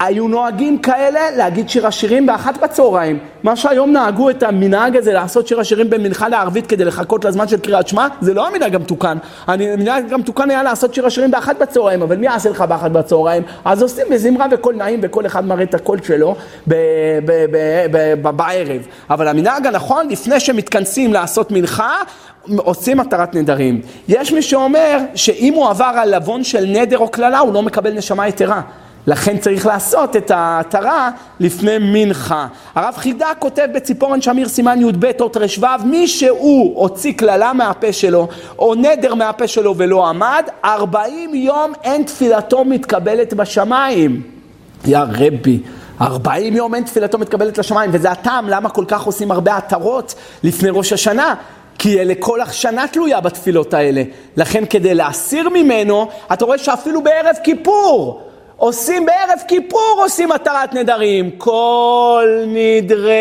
היו נוהגים כאלה להגיד שיר השירים באחת בצהריים. מה שהיום נהגו את המנהג הזה לעשות שיר השירים במנחה לערבית כדי לחכות לזמן של קריאת שמע, זה לא המנהג המתוקן. המנהג המתוקן היה לעשות שיר השירים באחת בצהריים, אבל מי יעשה לך באחת בצהריים? אז עושים בזמרה וקול נעים וכל אחד מראה את הקול שלו ב- ב- ב- ב- ב- בערב. אבל המנהג הנכון, לפני שמתכנסים לעשות מנחה, עושים התרת נדרים. יש מי שאומר שאם הוא עבר על לבון של נדר או כללה, הוא לא מקבל נשמה יתרה. לכן צריך לעשות את ההתרה לפני מנחה. הרב חידה כותב בציפורן שמיר סימן י' ב' אות רשו, מי שהוא הוציא כללה מהפה שלו או נדר מהפה שלו ולא עמד, ארבעים יום אין תפילתו מתקבלת בשמיים. יא רבי, ארבעים יום אין תפילתו מתקבלת לשמיים, וזה הטעם למה כל כך עושים הרבה התרות לפני ראש השנה. כי לכל השנה תלויה בתפילות האלה. לכן כדי להסיר ממנו, אתה רואה שאפילו בערב כיפור, עושים בערב כיפור, עושים התרת נדרים. כל נדרה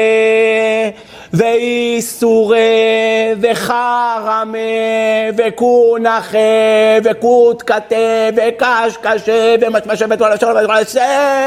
ואיסורה וחרמה וכונחה וכות כתה וקש קשה ומשמשה בתואלה שלו ותואלה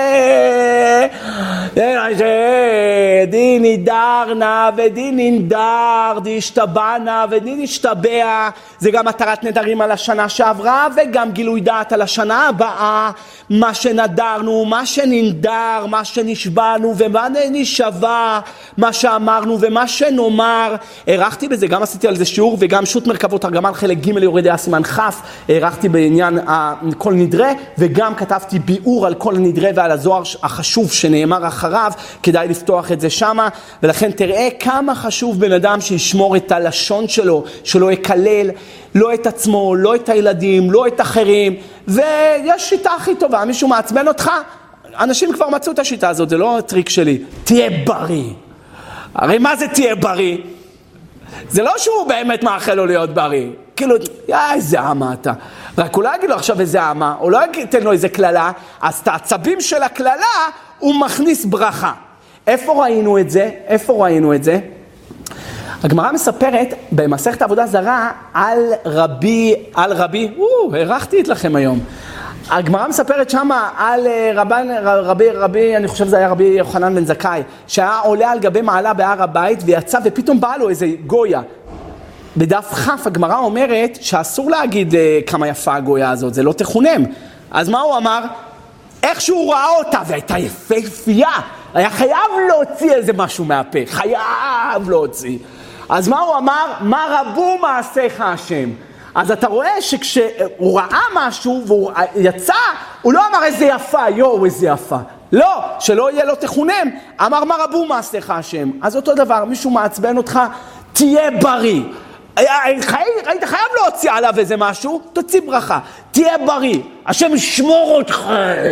דין נדרנה ודין ננדר דשתבנה ודין נשתבע. זה גם התרת נדרים על השנה שעברה וגם גילוי דעת על השנה הבאה. מה שנדרנו, מה שננדר, מה שנשבענו ומה נשבע, מה שאמרנו ומה שנאמר. ערכתי בזה, גם עשיתי על זה שיעור וגם שו"ת מרכבות הרגמן חלק ג' יורד היה סימן כ', ערכתי בעניין כל נדרה וגם כתבתי ביאור על כל נדרה ועל הזוהר החשוב שנאמר אחריו, כדאי לפתוח את זה שמה. ולכן תראה כמה חשוב בן אדם שישמור את הלשון שלו, שלא יקלל לא את עצמו, לא את הילדים, לא את אחרים. ויש שיטה הכי טובה, מישהו מעצבן אותך, אנשים כבר מצאו את השיטה הזאת, זה לא טריק שלי, תהיה בריא. הרי מה זה תהיה בריא? זה לא שהוא באמת מאחל לו להיות בריא, כאילו, יא, איזה עמה אתה. רק הוא לא יגיד לו עכשיו איזה עמה, הוא לא ייתן לו איזה כללה, אז את העצבים של הכללה הוא מכניס ברכה. איפה ראינו את זה? איפה ראינו את זה? הגמרא מספרת במסכת עבודה זרה על רבי, על רבי, או, הרחתי את לכם היום. הגמרא מספרת שמה על רבן, רבי, רבי, אני חושב זה היה רבי יוחנן בן זכאי, שהיה עולה על גבי מעלה בהר הבית ויצא ופתאום בא לו איזה גויה. בדף חף הגמרא אומרת שאסור להגיד כמה יפה הגויה הזאת, זה לא תכונם. אז מה הוא אמר? איך שהוא ראה אותה והייתה יפהפייה, היה חייב להוציא איזה משהו מהפה, חייב להוציא. אז מה הוא אמר? מה רבו מעשיך השם? אז אתה רואה שכשהוא ראה משהו והוא יצא, הוא לא אמר איזה יפה, יו, איזה יפה. לא, שלא יהיה לו תכונם. אמר מה רבו מעשיך השם. אז אותו דבר, מישהו מעצבן אותך, תהיה בריא. היית חייב להוציא עליו איזה משהו, תוציא ברכה. תהיה בריא. השם ישמור אותך.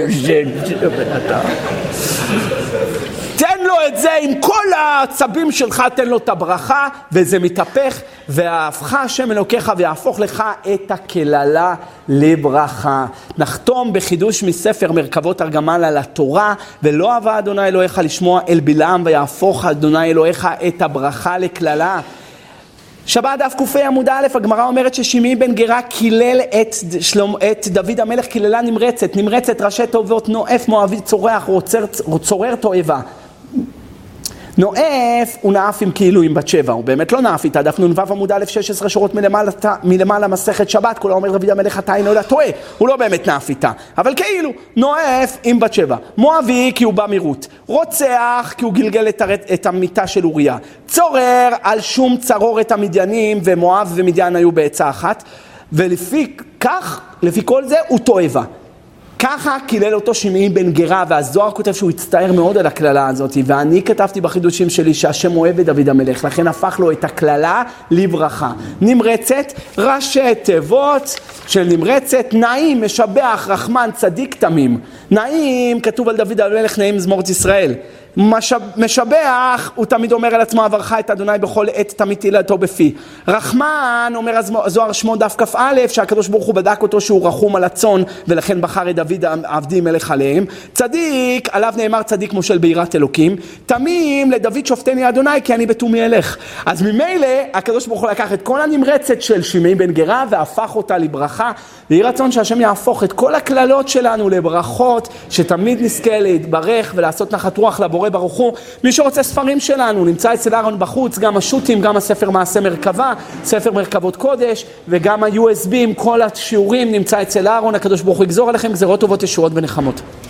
תן לו את זה, עם כל העצבים שלך תן לו את הברכה, וזה מתהפך, והפכה השם אלוקיך ויהפוך לך את הכללה לברכה. נחתום בחידוש מספר מרכבות ארגמן על התורה, ולא אהבה אדוני אלוהיך לשמוע אל בלעם, ויהפוך אדוני אלוהיך את הברכה לכללה. שבת דף קופי עמוד א', הגמרא אומרת ששימי בן גרה קילל את, שלום, את דוד המלך קיללה נמרצת, נמרצת ראשי טובות, נואף מואבי צורח, רוצר, צורר תועבה. נואף הוא נאף עם כאילו עם בת שבע, הוא באמת לא נאף איתה, דף נ"ו עמוד א' שש עשרה שורות מלמעלה, מלמעלה מסכת שבת, כולה אומר דוד המלך אתה אינו לה טועה, הוא לא באמת נאף איתה, אבל כאילו, נואף עם בת שבע, מואבי כי הוא בא מרות, רוצח כי הוא גלגל את, הר... את המיטה של אוריה, צורר על שום צרור את המדיינים, ומואב ומדיין היו בעצה אחת, ולפי כך, לפי כל זה, הוא תועבה. ככה קילל אותו שמעי בן גרה, והזוהר כותב שהוא הצטער מאוד על הכללה הזאת, ואני כתבתי בחידושים שלי שהשם אוהב את דוד המלך, לכן הפך לו את הכללה לברכה. נמרצת, ראשי תיבות של נמרצת, נעים, משבח, רחמן, צדיק, תמים. נעים, כתוב על דוד המלך נעים מזמורת ישראל. משבח, הוא תמיד אומר על עצמו, אברך את אדוני בכל עת, תמיד תהילתו בפי. רחמן, אומר הזוהר שמו דף כף א', שהקדוש ברוך הוא בדק אותו שהוא רחום על הצאן, ולכן בחר את דוד עבדי מלך עליהם. צדיק, עליו נאמר צדיק מושל ביראת אלוקים. תמים, לדוד שופטני אדוני, כי אני בתומי אלך. אז ממילא, הקדוש ברוך הוא לקח את כל הנמרצת של שמעי בן גרה, והפך אותה לברכה. ויהי רצון שהשם יהפוך את כל הכללות שלנו לברכות, שתמיד נזכה להתברך ולעשות נחת רוח לבורא ברוך הוא. מי שרוצה ספרים שלנו, נמצא אצל אהרון בחוץ, גם השו"תים, גם הספר מעשה מרכבה, ספר מרכבות קודש, וגם ה-יו אס בי עם כל השיעורים נמצא אצל אהרון. הקדוש ברוך הוא יגזור עליכם גזרות טובות, ישועות ונחמות.